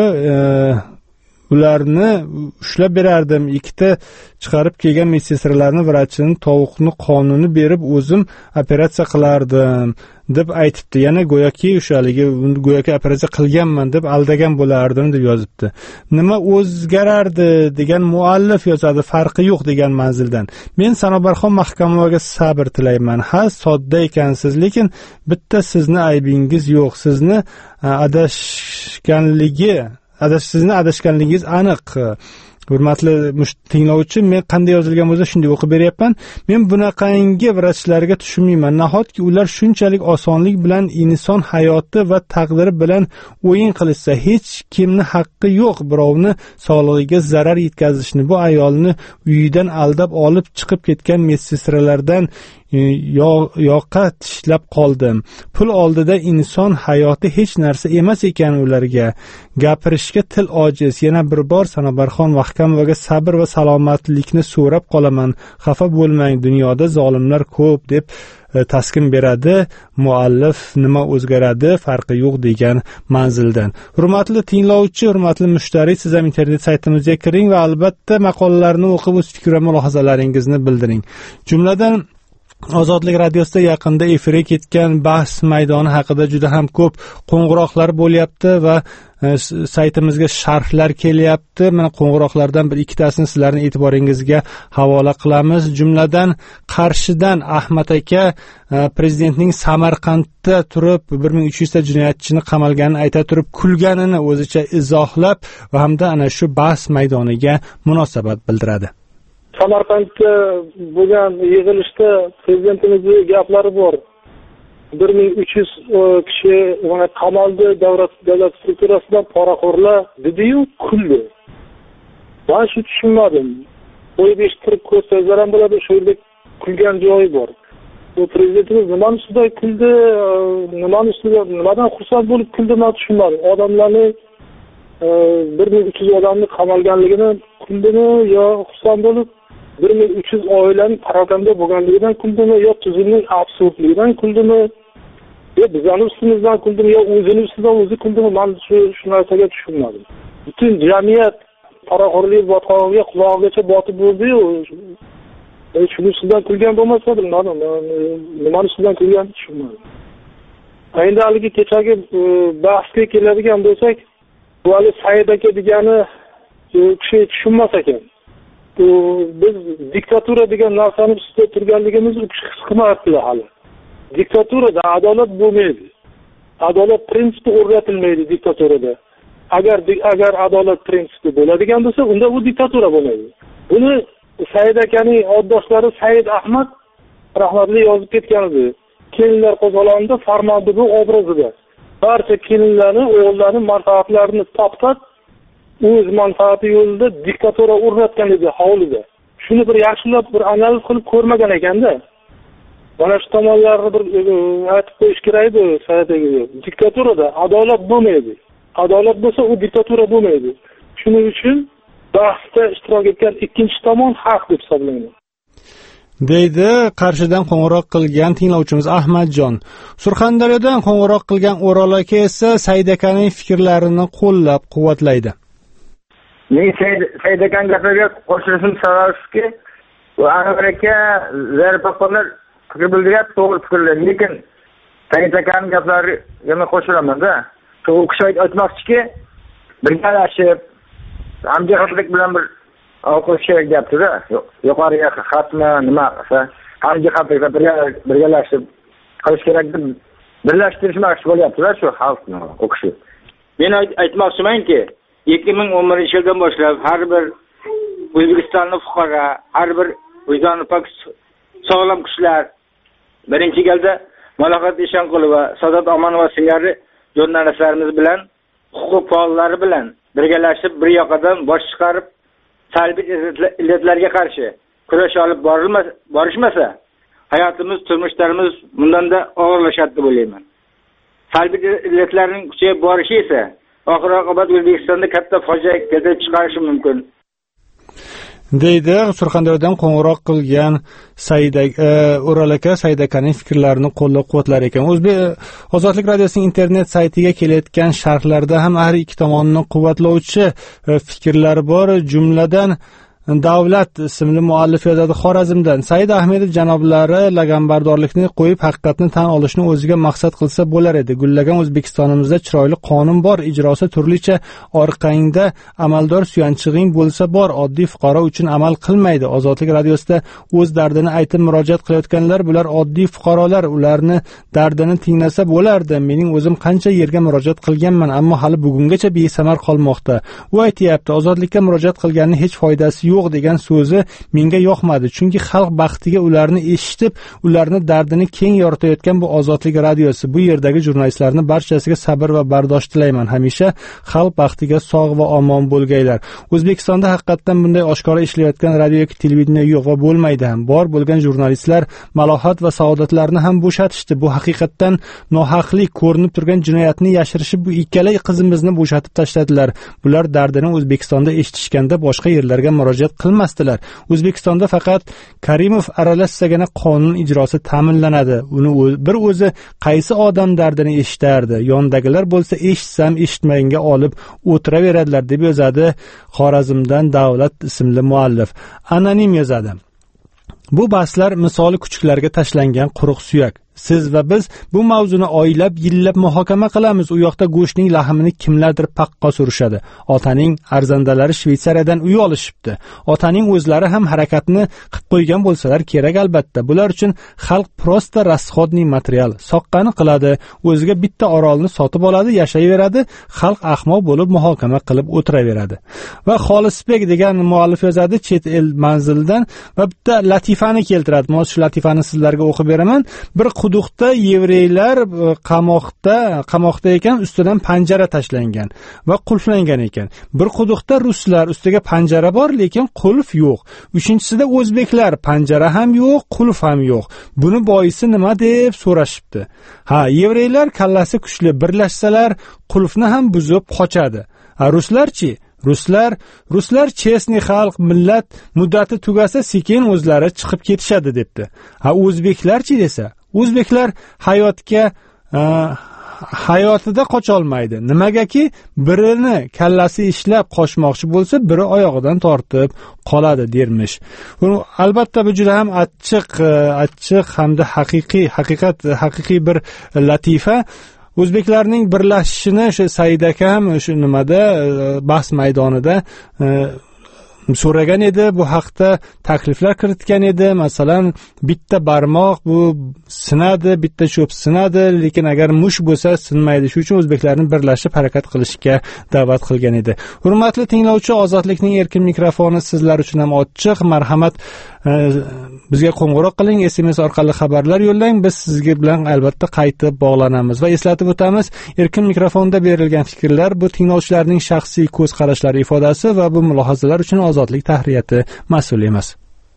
ularni ushlab berardim. Ikkita chiqarib kelgan medsestralarni, vrachini, tovuqni qonuni berib o'zim operatsiya qilardim deb aytibdi. Yana go'yoki o'shaligi go'yoki operatsiya qilganman deb aldagan bo'lardim deb yozibdi. Nima o'zgarardi degan muallif yozadi, farqi yo'q degan manzildan. Men Sanobarxon Mahkamovaga sabr tilayman. Ha, sodda ekansiz, lekin bitta sizni aybingiz yo'q. Sizni adashganligi Adash sizni adashganligingiz aniq. Hurmatli tinglovchi, men qanday yozilgan bo'lsa shunday o'qib beryapman. Men bunaqangi vrachlarga tushunmayman. Nahotki ular shunchalik osonlik bilan inson hayoti va taqdiri bilan o'yin qilishsa, hech kimni haqqi yo'q birovni sog'lig'iga zarar yetkazishni. Bu ayolni uyidan aldab olib chiqib ketgan medsestralardan yoqa tishlab qoldim. Pul oldida inson hayoti hech narsa emas ekan ularga. Gapirishga til ojiz. Yana bir bor Sanobarxon Mahkamovaga sabr va salomatlikni so'rab qolaman. Xafa bo'lmang, dunyoda zolimlar ko'p deb taskin beradi muallif. Nima o'zgaradi, farqi yo'q degan manzildan. Hurmatli tinglovchi, hurmatli mushtariy, siz ham internet saytimizga kiring va albatta maqolalarni o'qib o'z fikr va mulohazalaringizni bildiring. Jumladan Ozodlik radiosida yaqinda efirga ketgan bahs maydoni haqida juda ham ko'p qo'ng'iroqlar bo'lyapti va saytimizga sharhlar kelyapti. Mana qo'ng'iroqlardan bir ikkitasini sizlarning e'tiboringizga havola qilamiz. Jumladan Qarshidan Ahmad aka prezidentning Samarqandda turib bir ming uch yuz ta jinoyatchini qamalganini ayta turib kulganini o'zicha izohlab va hamda ana shu bahs maydoniga munosabat bildiradi. Samarqandda bo'lgan yig'ilishda prezidentimizning gaplari bor. bir ming uch yuz kishi mana qamaldi, davlat davlat strukturasidan poraxo'rlar dedi-yu kuldi. Men shu tushunmadim. Qo'yib eshittirib ko'rsangizlar ham bo'ladi, shu yerda kulgan joyi bor. Bu prezidentimiz nimaning ustida kuldi, nimaning ustida, nimadan xursand bo'lib kuldi, men tushunmadim. Odamlarni bir ming uch yuz odamni qamalganligini kuldimi yo xursand bo'lib bir ming uch yuz oilaning parokanda bo'lganligidan kuldimi yo tuzumning absurdligidan kuldimi yo bizani ustimizdan kuldimi yo o'zini ustidan o'zi kuldimi, men shu shu narsaga tushunmadim. Butun jamiyat paraxo'rlik botqog'iga qulog'igacha botib bo'ldi-yu. Shuning ustidan kulgan bo'lmasa bilmadim, nimaning ustidan kulganini tushunmadim. Endi haligi kechagi bahsga keladigan bo'lsak, bu hali Said aka degani kishi tushunmas ekan. Bu biz diktatura degan narsani ustida turganligimizni u kishi his qilmayaptilar hali. Diktaturada adolat bo'lmaydi. Adolat prinsipi o'rnatilmaydi diktaturada. Agar agar adolat prinsipi bo'ladigan bo'lsa, unda u diktatura bo'lmaydi. Buni Said akaning oddoshlari Said Ahmad rahmatli yozib ketgan edi. Kelinlar qo'zg'olonida farmonda obrazida barcha kelinlarni, o'g'illarni manfaatlarini toptab, o'z manfaati yo'lida diktatura o'rnatgan edi hovlida. Shuni bir yaxshilab bir analiz qilib ko'rmagan ekanda. Mana shu tomonlarni bir aytib qo'yish kerak edi Said akaga. Diktaturada adolat bo'lmaydi. Adolat bo'lsa, u diktatura bo'lmaydi. Shuning uchun bahsda ishtirok etgan ikkinchi tomon haq deb hisoblayman. deydi Qarshidan qo'ng'iroq qilgan tinglovchimiz Ahmadjon. Surxondaryodan qo'ng'iroq qilgan O'rol aka esa Said akaning fikrlarini qo'llab-quvvatlaydi. Men Said akaning gapiga qo'shilishim sababki, u Anvar aka zarbalar fikr bildiryapti, to'g'ri fikrlar, lekin Said akaning gaplariga men qo'shilaman-da. U kishi aytmoqchiki, birgalashib hamjihatlik bilan bir o'qish kerak deyapti-da. Yuqoriga xatmi nima qilsa, hamjihatlik bilan birgalashib qilish kerak deb birlashtirishmoqchi bo'lyapti-da shu xalqni o'qishi. Men aytmoqchimanki, ikki ming o'n birinchi yildan boshlab har bir O'zbekistonning fuqaro, har bir vijdoni pok sog'lom kishilar, birinchi galda Malohat Eshonqulova, Sadat Omonova singari jurnalistlarimiz bilan, huquq faollari bilan birgalashib bir yoqadan bosh chiqarib, salbiy illatlarga qarshi kurash olib borilmasa, borishmasa, hayotimiz, turmushlarimiz bundan-da og'irlashadi deb o'ylayman. Salbiy illatlarning kuchayib borishi esa oxir-oqibat O'zbekistonda katta fojia keltirib chiqarishi mumkin. deydi Surxondaryodan qo'ng'iroq qilgan Said O'rol aka Said akaning fikrlarini qo'llab-quvvatlar ekan. O'zbek Ozodlik radiosining internet saytiga kelayotgan sharhlarda ham har ikki tomonni quvvatlovchi fikrlar bor. Jumladan Davlat ismli muallif yozadi Xorazmdan. Said Ahmedov janoblari laganbardorlikni qo'yib haqiqatni tan olishni o'ziga maqsad qilsa bo'lar edi. Gullagan O'zbekistonimizda chiroyli qonun bor, ijrosi turlicha, orqangda amaldor suyanchig'ing bo'lsa bor, oddiy fuqaro uchun amal qilmaydi. Ozodlik radiosida o'z dardini aytib murojaat qilayotganlar bular oddiy fuqarolar, ularni dardini tinglasa bo'lardi. Mening o'zim qancha yerga murojaat qilganman, ammo hali bugungacha besamar qolmoqda. U aytayapti, ozodlikka murojaat qilganning hech foydasi yo'q degan so'zi menga yoqmadi, chunki xalq baxtiga ularni eshitib, ularni dardini keng yoritayotgan bu Ozodlik radiosi. Bu yerdagi jurnalistlarni barchasiga sabr va bardosh tilayman. Hamisha xalq baxtiga sog' va omon bo'lgaylar. O'zbekistonda haqiqatan bunday oshkora ishlayotgan radio yoki televideniya yo'q va bo'lmaydi ham. Bor bo'lgan jurnalistlar malohat va saodatlarni ham bo'shatishdi. Bu haqiqatan nohaqlik, ko'rinib turgan jinoyatni yashirishib bu ikkala qizimizni bo'shatib tashladilar. Bular dardini O'zbekistonda eshitishganda boshqa yerlarga murojaat qilmasdilar. O'zbekistonda faqat Karimov aralashsagina qonun ijrosi ta'minlanadi. Uni bir o'zi qaysi odam dardini eshitardi? Yondagilar bo'lsa eshitsam eshitmayinga olib o'tiraveradilar deb yozadi Xorazmdan Davlat ismli muallif. Anonim yozadi. Bu bahslar misoli kuchuklarga tashlangan quruq suyak. siz va biz bu mavzuni oylab yillab muhokama qilamiz. U yoqda go'shtning lahmini kimlardir paqqos urishadi. Otaning arzandalari Shveysariyadan uy olishibdi. Otaning o'zlari ham harakatni qilib qo'ygan bo'lsalar kerak albatta. Bular uchun xalq prosta расходный material. Soqqani qiladi, o'ziga bitta orolni sotib oladi, yashayveradi, xalq ahmoq bo'lib muhokama qilib o'tiraveradi. Va Xolisbek degan muallif yozadi chet el manzilidan va bitta latifani keltiradi. Men shu latifani sizlarga o'qib beraman. Bir quduqda yevreylar qamoqda, qamoqda ekan, ustidan panjara tashlangan va qulflangan ekan. Bir quduqda ruslar, ustiga panjara bor, lekin qulf yo'q. Uchinchisida o'zbeklar, panjara ham yo'q, qulf ham yo'q. Buni boisi nima deb so'rashibdi. Ha, yevreylar kallasi kuchli, birlashsalar qulfni ham buzib qochadi. Ha, ruslarchi? Ruslar, ruslar chestni xalq, millat muddati tugasa sekin o'zlari chiqib ketishadi debdi. Ha, o'zbeklarchi desa, o'zbeklar hayotga hayotida qocha olmaydi. Nimagaki birini kallasi ishlab qochmoqchi bo'lsa, biri oyog'idan tortib qoladi dermish. Albatta bu juda ham achchiq, achchiq hamda haqiqiy, haqiqat, haqiqiy bir latifa. O'zbeklarning birlashishini o'sha Said akam o'sha nimada bahs maydonida so'ragan edi, bu haqda takliflar kiritgan edi. Masalan, bitta barmoq bu sinadi, bitta cho'p sinadi, lekin agar mush bo'lsa sinmaydi. Shuning uchun o'zbeklarni birlashib harakat qilishga da'vat qilgan edi. Hurmatli tinglovchi, Ozodlikning erkin mikrofoni sizlar uchun ham ochiq. Marhamat, bizga qo'ng'iroq qiling, S M S orqali xabarlar yo'llang, biz sizga bilan albatta qaytib bog'lanamiz. Va eslatib o'tamiz, erkin mikrofonda berilgan fikrlar bu tinglovchilarning shaxsiy ko'z qarashlari ifodasi va bu mulohazalar uchun Ozodlik tahriyati mas'ul emas.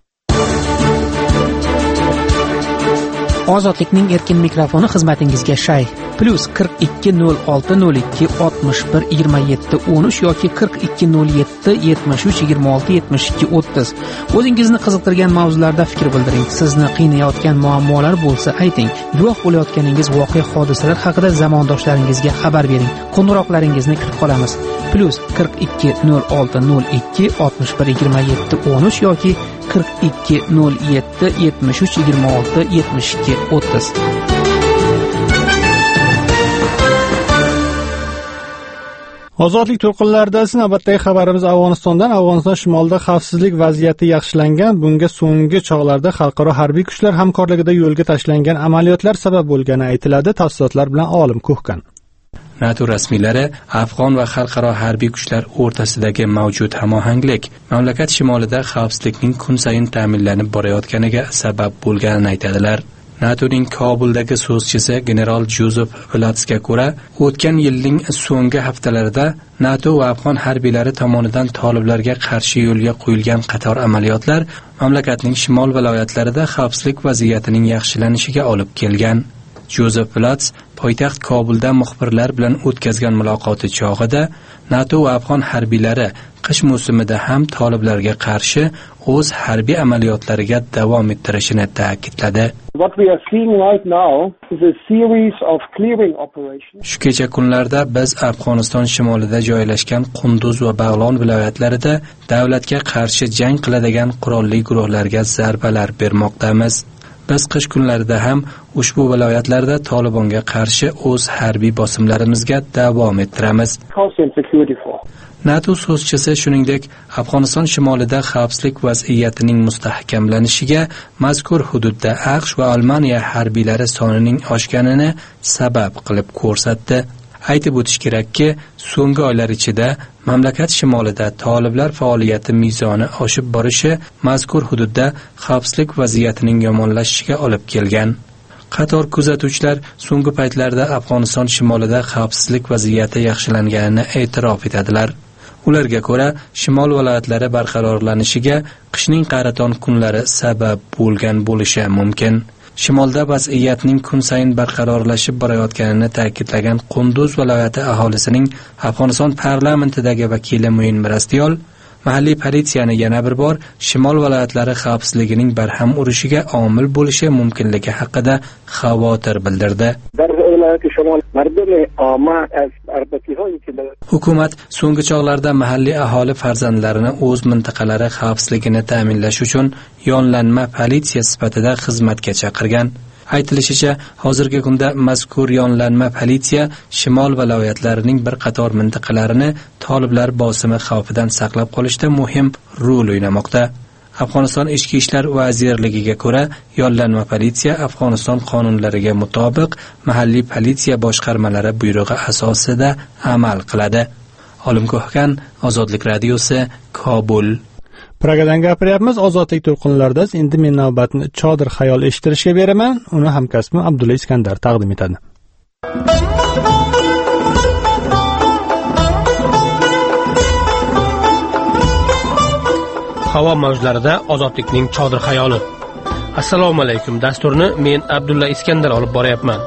Ozodlikning erkin mikrofoni xizmatingizga shay. Plus qirq ikki nol olti nol ikki oltmish bir yigirma yetti o'n uch yoki qirq ikki nol yetti yetmish uch yigirma olti yetmish ikki o'ttiz. O'zingizni qiziqtirgan mavzularda fikr bildiring. Sizni qiynayotgan muammolar bo'lsa ayting. Guvoh bo'layotganingiz voqea hodisalar haqida zamondoshlaringizga xabar bering. Qo'ng'iroqlaringizni kutib qolamiz. Plus qirq ikki nol olti nol ikki oltmish bir yigirma yetti o'n uch yoki qirq ikki nol yetti yetmish uch yigirma olti yetmish ikki o'ttiz. Ozodlik to'lqinlarida navbatdagi xabarimiz Afg'onistondan. Afg'oniston shimolida xavfsizlik vaziyati yaxshilangan. Bunga so'nggi chog'larda xalqaro harbiy kuchlar hamkorligida yo'lga tashlangan amaliyotlar sabab bo'lgani aytiladi. Tafsilotlar bilan Olim Ko'hkan. NATO rasmiylari Afg'on va xalqaro harbiy kuchlar o'rtasidagi mavjud hamohanglik mamlakat shimolida xavfsizlikning kun sayin ta'minlanib borayotganiga sabab bo'lganini aytadilar. NATOning Kobuldagi so'zchisi general Jozef Vlatsga ko'ra, o'tgan yilning so'nggi haftalarida NATO va Afg'on harbiylari tomonidan toliblarga qarshi yo'lga qo'yilgan qator amaliyotlar mamlakatning shimol viloyatlarida xavfsizlik vaziyatining yaxshilanishiga olib kelgan. Jozef Vlats poytaxt Kobulda muxbirlar bilan o'tkazgan muloqoti chog'ida NATO va Afg'on harbiylari qish mavsumida ham toliblarga qarshi o'z harbiy amaliyotlariga davom ettirishini ta'kidladi. What we are seeing right now is a series of clearing operations. Shu kecha kunlarda biz Afg'oniston shimolida joylashgan Qunduz va Bag'lon viloyatlarida davlatga qarshi jang qiladigan qurolli guruhlarga zarbalar bermoqdamiz. Biz qish kunlarida ham ushbu viloyatlarda Tolibonga qarshi o'z harbiy bosimlarimizga davom ettiramiz. NATO so'zchisi shuningdek Afg'oniston shimolida xavfsizlik vaziyatining mustahkamlanishiga mazkur hududda AQSh va Almaniya harbiylari sonining oshganini sabab qilib ko'rsatdi. Aytib o'tish kerakki, so'nggi oylar ichida mamlakat shimolida toliblar faoliyati mezoni oshib borishi mazkur hududda xavfsizlik vaziyatining yomonlashishiga olib kelgan. Qator kuzatuvchilar so'nggi paytlarda Afg'oniston shimolida xavfsizlik vaziyati yaxshilanganini e'tirof etadilar. Ularga ko'ra, shimol viloyatlari barqarorlanishiga qishning qaraton kunlari sabab bo'lgan bo'lishi mumkin. Shimolda vaziyatning kun sayin barqarorlashib borayotganini ta'kidlagan Qunduz viloyati aholisining Afg'oniston parlamentidagi vakili Mo'in Mirastyol mahalliy politsiyani yana bir bor shimol viloyatlari xavfsizligining barham urishiga omil bo'lishi mumkinligi haqida xavotir bildirdi. Hukumat so'nggi chog'larda mahalliy aholi farzandlarini o'z mintaqalari xavfsizligini ta'minlash uchun yollanma politsiya sifatida xizmatga chaqirgan. Aytilishicha, hozirgi kunda mazkur yonlanma politsiya shimol viloyatlarining bir qator mintaqalarini toliblar bosimi xavfidan saqlab qolishda muhim rol o'ynamoqda. Afg'oniston Ichki ishlar vazirligiga ko'ra, yollanma politsiya Afg'oniston qonunlariga mutobiq mahalliy politsiya boshqarmalari buyrug'i asosida amal qiladi. Olimko'hkan, Ozodlik radiosi, Kobul. Pragadan gapiryapmiz. Ozodlik to'lqinlarida endi men navbatni Chodir xayol eshittirishga beraman. Uni hamkasbim Abdulla Iskandar taqdim etadi. Havo mavjlarida ozodlikning chodir xayoli. Assalomu alaykum. Dasturni men Abdulla Iskandar olib boryapman.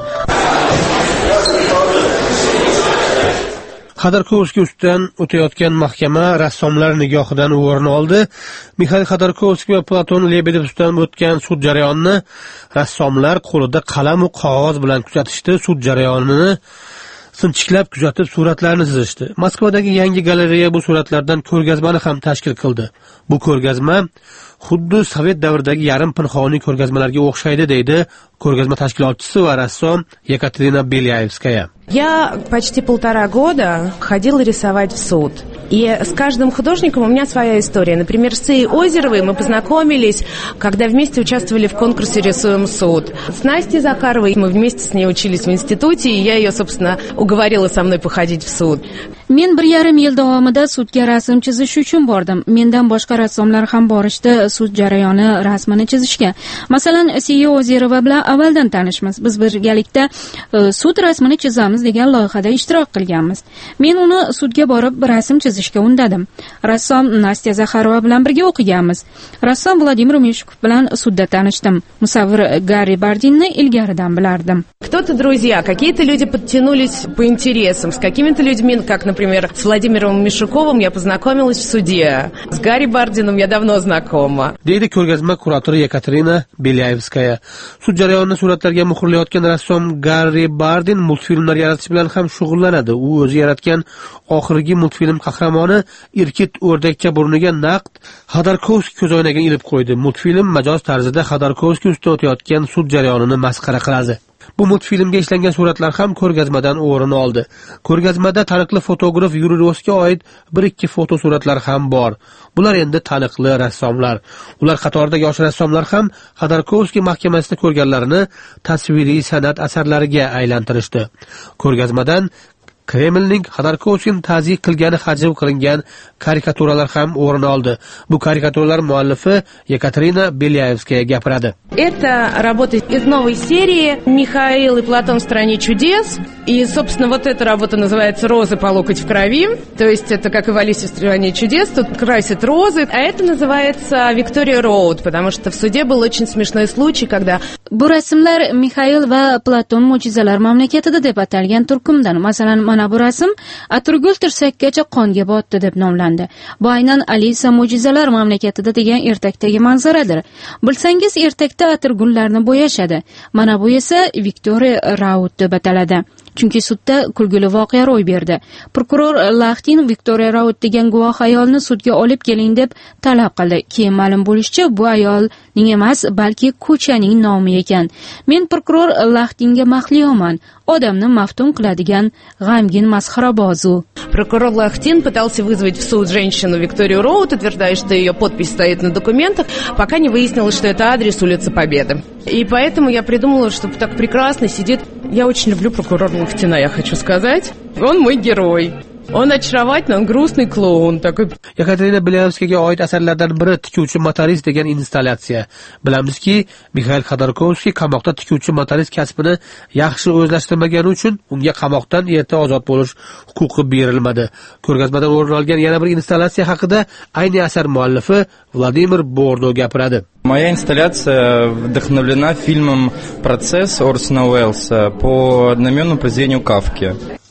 Xodorkovskiy ustidan o'tayotgan mahkama rassomlar nigohidan o'rin oldi. Mikhail Xodorkovskiy va Platon Lebedev ustidan o'tgan sud jarayonini rassomlar qo'lida qalam va qog'oz bilan kuzatishdi. Sud jarayonini sinchiklab kuzatib, suratlarni chizishdi. Moskvadagi yangi galereya bu suratlardan ko'rgazmani ham tashkil qildi. Bu ko'rgazma xuddi Sovet davridagi yarim pinhoniy ko'rgazmalarga o'xshaydi, deydi ko'rgazma tashkilotchisi va rassom Yekaterina Belyayevskaya. Я почти полтора года ходила рисовать в суд. И с каждым художником у меня своя история. Например, с Цией Озеровой мы познакомились, когда вместе участвовали в конкурсе «Рисуем суд». С Настей Закаровой мы вместе с ней учились в институте, и я ее, собственно, уговорила со мной походить в суд. Men bir yarim yil davomida sudga rasm chizish uchun bordim. Mendan boshqa rassomlar ham borishdi sud jarayoni rasmini chizishga. Masalan, Tsiya Ozerova bilan avvaldan tanishmiz. Biz birgalikda sud rasmini chizamiz degan loyihada ishtirok qilganmiz. Men uni sudga borib rasm chizishga undadim. Rassom Nastya Zakharova bilan birga o'qiganmiz. Rassom Vladimir Meshkov bilan sudda tanishdim. Musavvir Garri Bardinni ilgaridan bilardim. Кто-то друзья, какие-то люди подтянулись по интересам, с какими-то людьми, как, например, с Владимиром Мишуковым я познакомилась в суде. С Гарри Бардином я давно знакома. Deydi ko'rgazma kuratori Yekaterina Belyayevskaya. Sud jarayonini suratlarga muhrlayotgan rassom Garri Bardin multfilmlar yaratish bilan ham shug'ullanadi. U o'zi yaratgan oxirgi multfilm qahramoni Irkit o'rdakcha burniga naqd Xodorkovskiy ko'zoynagini ilib qo'ydi. Multfilm majoz tarzida Xodorkovskiy ustidan o'tayotgan sud jarayonini masxara qiladi. Bu multfilmga ishlangan suratlar ham ko'rgazmadan o'rin oldi. Ko'rgazmada taniqli fotograf Yuriy Rosga oid bir ikki foto suratlar ham bor. Bular endi taniqli rassomlar. Ular qatoridagi yosh rassomlar ham Xodorkovskiy mahkamasida ko'rganlarini tasviriy san'at asarlariga aylantirishdi. Ko'rgazmadan Kremlning Xodorkovskiyni ta'ziyq qilgani hajv qilingan karikaturalar ham o'rin oldi. Bu karikaturalar muallifi Yekaterina Belyayevskaya gapiradi. Это работа из новой серии «Михаил и Платон в стране чудес». И, собственно, вот эта работа называется «Розы по локоть в крови». То есть это как и в «Алисе в стране чудес». Тут красят розы. А это называется «Виктория Роуд», потому что в суде был очень смешной случай, когда... Bu rasmlar Mixail va Platon mo'jizalar mamlakatida deb atalgan turkumdan. Masalan, mana bu rasm atirgul tirsakkacha qonga botdi deb nomlandi. Bu aynan Alisa mo'jizalar mamlakatida degan ertakdagi manzaradir. Bilsangiz, ertakda atirgullarni bo'yashadi. Mana bu esa Victoria Roud deb ataladi. Chunki sudda kulgili voqea ro'y berdi. Prokuror Laxtin Victoria Roud degan guvoh ayolni sudga olib keling deb talab qildi. Keyin ma'lum bo'lishicha, bu ayolning emas, balki ko'chaning nomi ekan. Men prokuror Laxtinga mahliyoman. Odamni maftun qiladigan g'amgin masxarabozu. Прокурор Лахтин пытался вызвать в суд женщину Викторию Роуд, утверждая, что ее подпись стоит на документах, пока не выяснилось, что это адрес улицы Победы. И поэтому я придумала, что так прекрасно сидит. Я очень люблю прокурора Лахтина, я хочу сказать. Он мой герой. Он очаровательный, он грустный клоун такой. Yekaterina Belyayevskayaga oid asarlardan biri tikuvchi motorist degan installyatsiya. Bilamizki, Mikhail Xodorkovskiy qamoqda tikuvchi motorist kasbini yaxshi o'zlashtirmagani uchun unga qamoqdan erta ozod bo'lish huquqi berilmadi. Ko'rgazmadan o'rin olgan yana bir installyatsiya haqida ayni asar muallifi Vladimir Bordo gapiradi. Моя инсталляция вдохновлена фильмом «Процесс» Орсона Уэллса по одноименному произведению Кафки.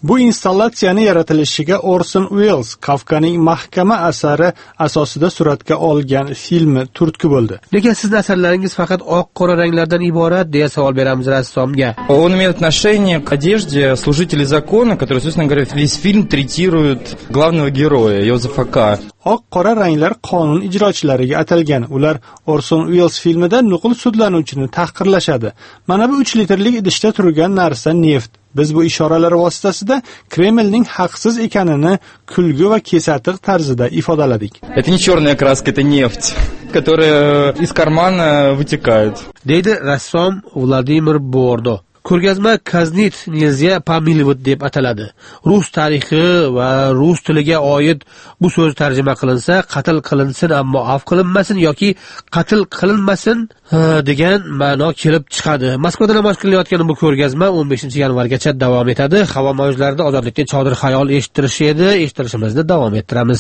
Bu installyatsiyani yaratilishiga Orson Welles Kafkaning Mahkama asari asosida suratga olgan filmi turtki bo'ldi. Nega sizning asarlaringiz faqat oq-qora ranglardan iborat deya savol beramiz rassomga. Он имеет отношение к одежде служителей закона, который, собственно говоря, весь фильм третирует главного героя Йозефа К. Oq-qora ranglar qonun ijrochilariga atalgan. Ular Orson Welles filmida nuqul sudlanuvchini tahqirlashadi. Mana bu uch litrlik idishda turgan narsa neft. Biz bu ishoralar vositasida Kremlning haqsiz ekanini kulgu va kesatiq tarzida ifodaladik. Это не черная краска, это нефть, которая из кармана вытекает. Deydi rassom Vladimir Bordo. Ko'rgazma Kaznit Nilzya Pamilvud deb ataladi. Rus tarixi va rus tiliga oid bu so'z tarjima qilinsa, qatl qilinsin ammo af qilinmasin yoki qatl qilinmasin degan ma'no kelib chiqadi. Moskvada namoyish qilayotgan bu ko'rgazma o'n beshinchi yanvargacha davom etadi. Havo mavjlarida ozodlikning chodir xayol eshitirishi edi. Eshittirishimizni davom ettiramiz.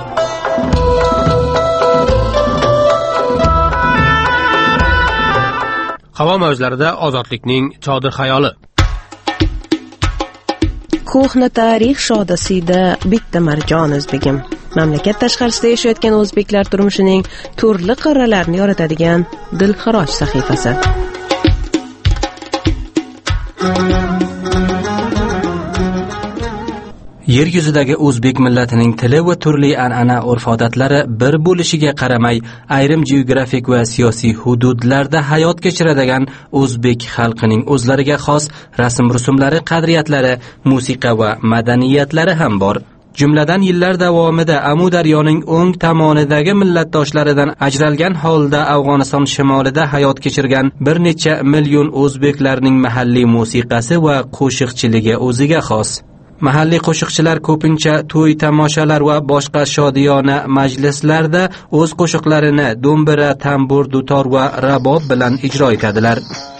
Havo mavjlarida ozodlikning chodir xayoli. Ko'hna tarix shodasida bitta marjon o'zbegim. Mamlakat tashqarisida yashayotgan o'zbeklar turmushining turli qirralarini yoritadigan dilxiroj sahifasi. Yer yuzidagi o'zbek millatining tili va turli an'ana urf-odatlari bir bo'lishiga qaramay, ayrim geografik va siyosiy hududlarda hayot kechiradigan o'zbek xalqining o'zlariga xos rasm-rusumlari, qadriyatlari, musiqa va madaniyatlari ham bor. Jumladan yillar davomida Amudaryoning o'ng tomonidagi millatdoshlaridan ajralgan holda Afg'oniston shimolida hayot kechirgan bir necha million o'zbeklarning mahalliy musiqasi va qo'shiqchiligi o'ziga xos. Mahalliy qo'shiqchilar ko'pincha to'y tomoshalar va boshqa shodiyona majlislarda o'z qo'shiqlarini do'mbira, tambur, dutor va rabob bilan ijro etadilar.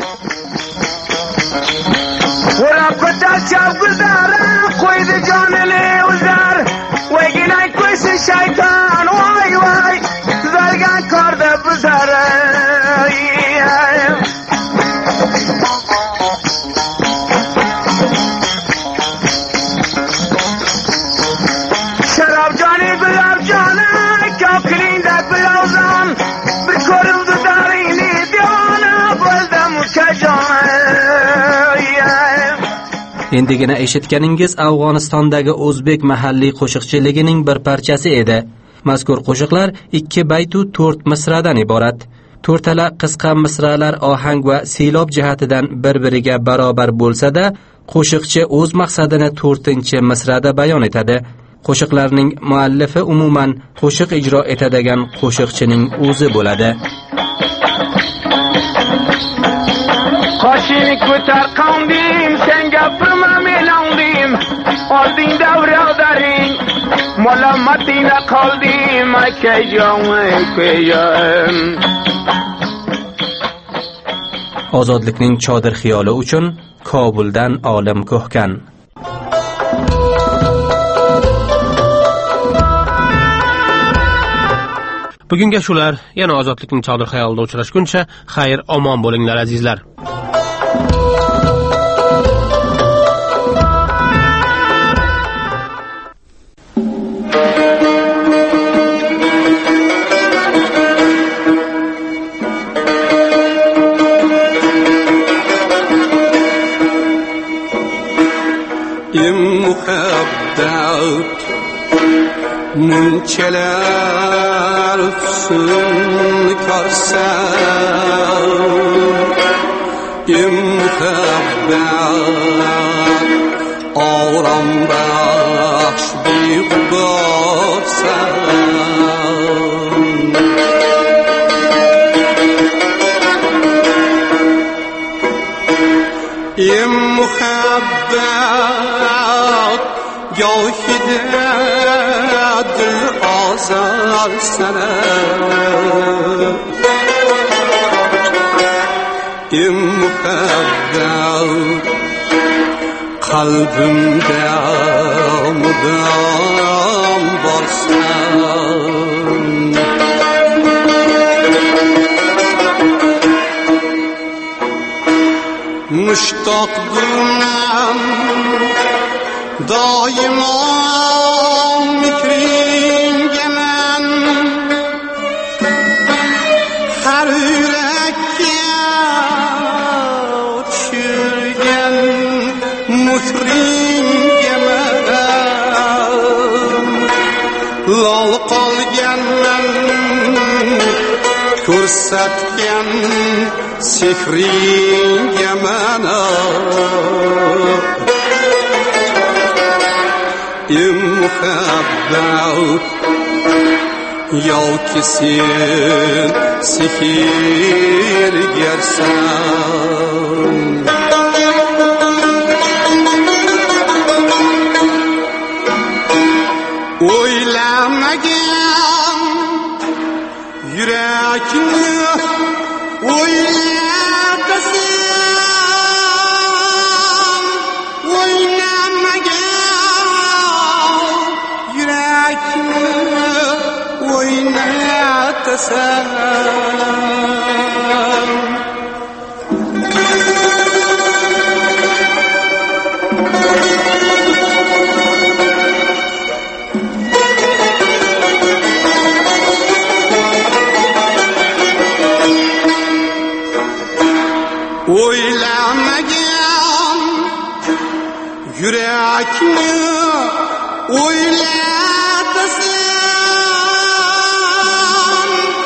Endigina eshitganingiz Afg'onistondagi o'zbek mahalliy qo'shiqchiligining bir parchasi edi. Mazkur qo'shiqlar ikki bayt u to'rt misradan iborat. To'rtala qisqa misralar ohang va siylob jihatidan bir-biriga barobar bo'lsa-da, qo'shiqchi o'z maqsadini to'rtinchi misrada bayon etadi. Qo'shiqlarning muallifi umuman qo'shiq ijro etadigan qo'shiqchining o'zi bo'ladi. Qo'shini ko'tar qondim, sen gapirma melandim, olding davrodaring, malomatingda qoldim, akajon, akajon. Ozodlikning chodir xiyoli uchun Kobuldan olim ko'hkan. Bugunga shular, yana ozodlikning chodir xayolida uchrashguncha, xayr, omon bo'linglar azizlar. Munçeler üfsün karsan İmhebbet Ağram baş bir borsan İmhebbet Gâhide dil azar sana İmhebbet kalbimde mudam varsan Müştak durmam doimo fikrimga men har yurakka tushirgan muhrimga men lol qolganman ko'rsatgan sehringga mana muhabbat yoki sen sehrgarsan o'ylamagan yurakni o'ylatasan o'ynamagan yurakni o'ynatasan o'ylamagan yurakni o'ylatasan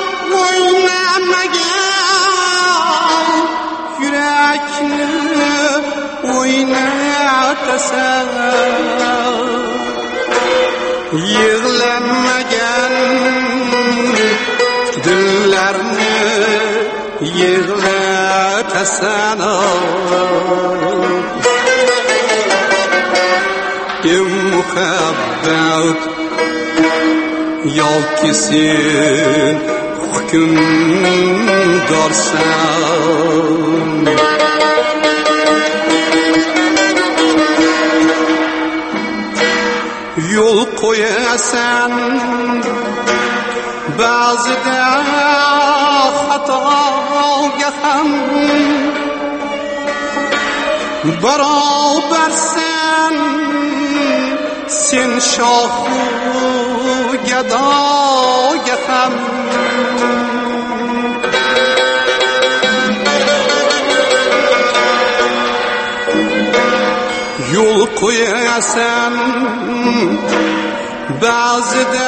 o'ynamagan yurakni o'ynatasan yig'lamagan dillarni yig'latasan muhabbat yoki sen hukmdorsan yo'l qo'yasan ba'zida xatoga ham barobarsan sen shohu gadoga ham yo'l qo'yasan ba'zida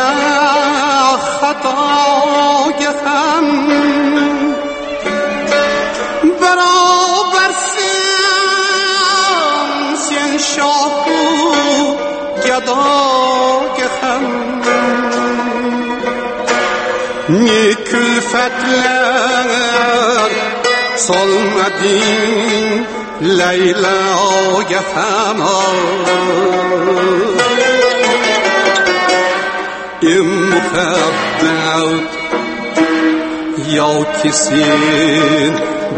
xatoga ham barobarsan sen shohu gadoga ham ne kulfatlar solmading Layloga ham muhabbat yoki sen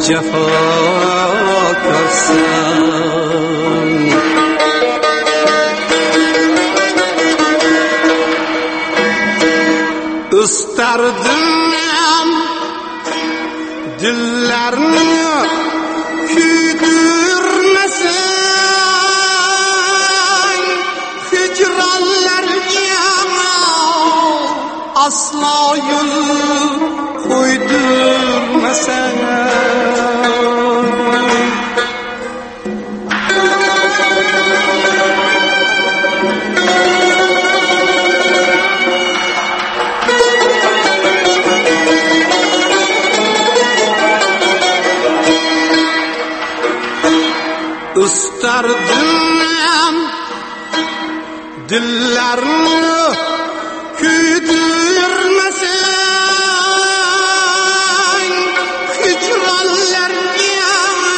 jafokorsan istardim dillarni kuydirmasang hicronlarga aslo yo'l qo'ydirmasang istardim dillarni kuydirmasang hicronlarga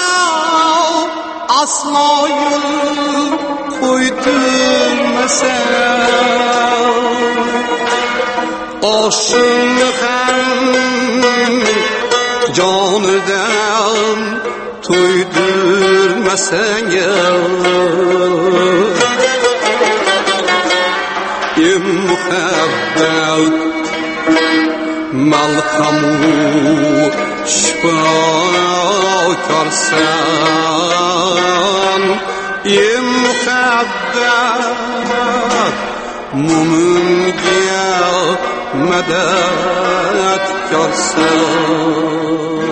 aslo yo'l qo'ydirmasang oshimni ham jonidan to'ydirmasang muhabbat malhamu shifokorsan یه مخبر مومن گل مدد کرسن.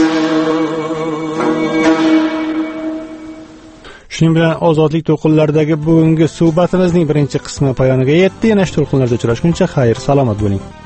Shuning bilan ozodlik to'lqinlaridagi bugungi suhbatimizning birinchi qismi poyoniga yetdi. Yana shu to'lqinlarda uchrashguncha xayr, salomat bo'ling.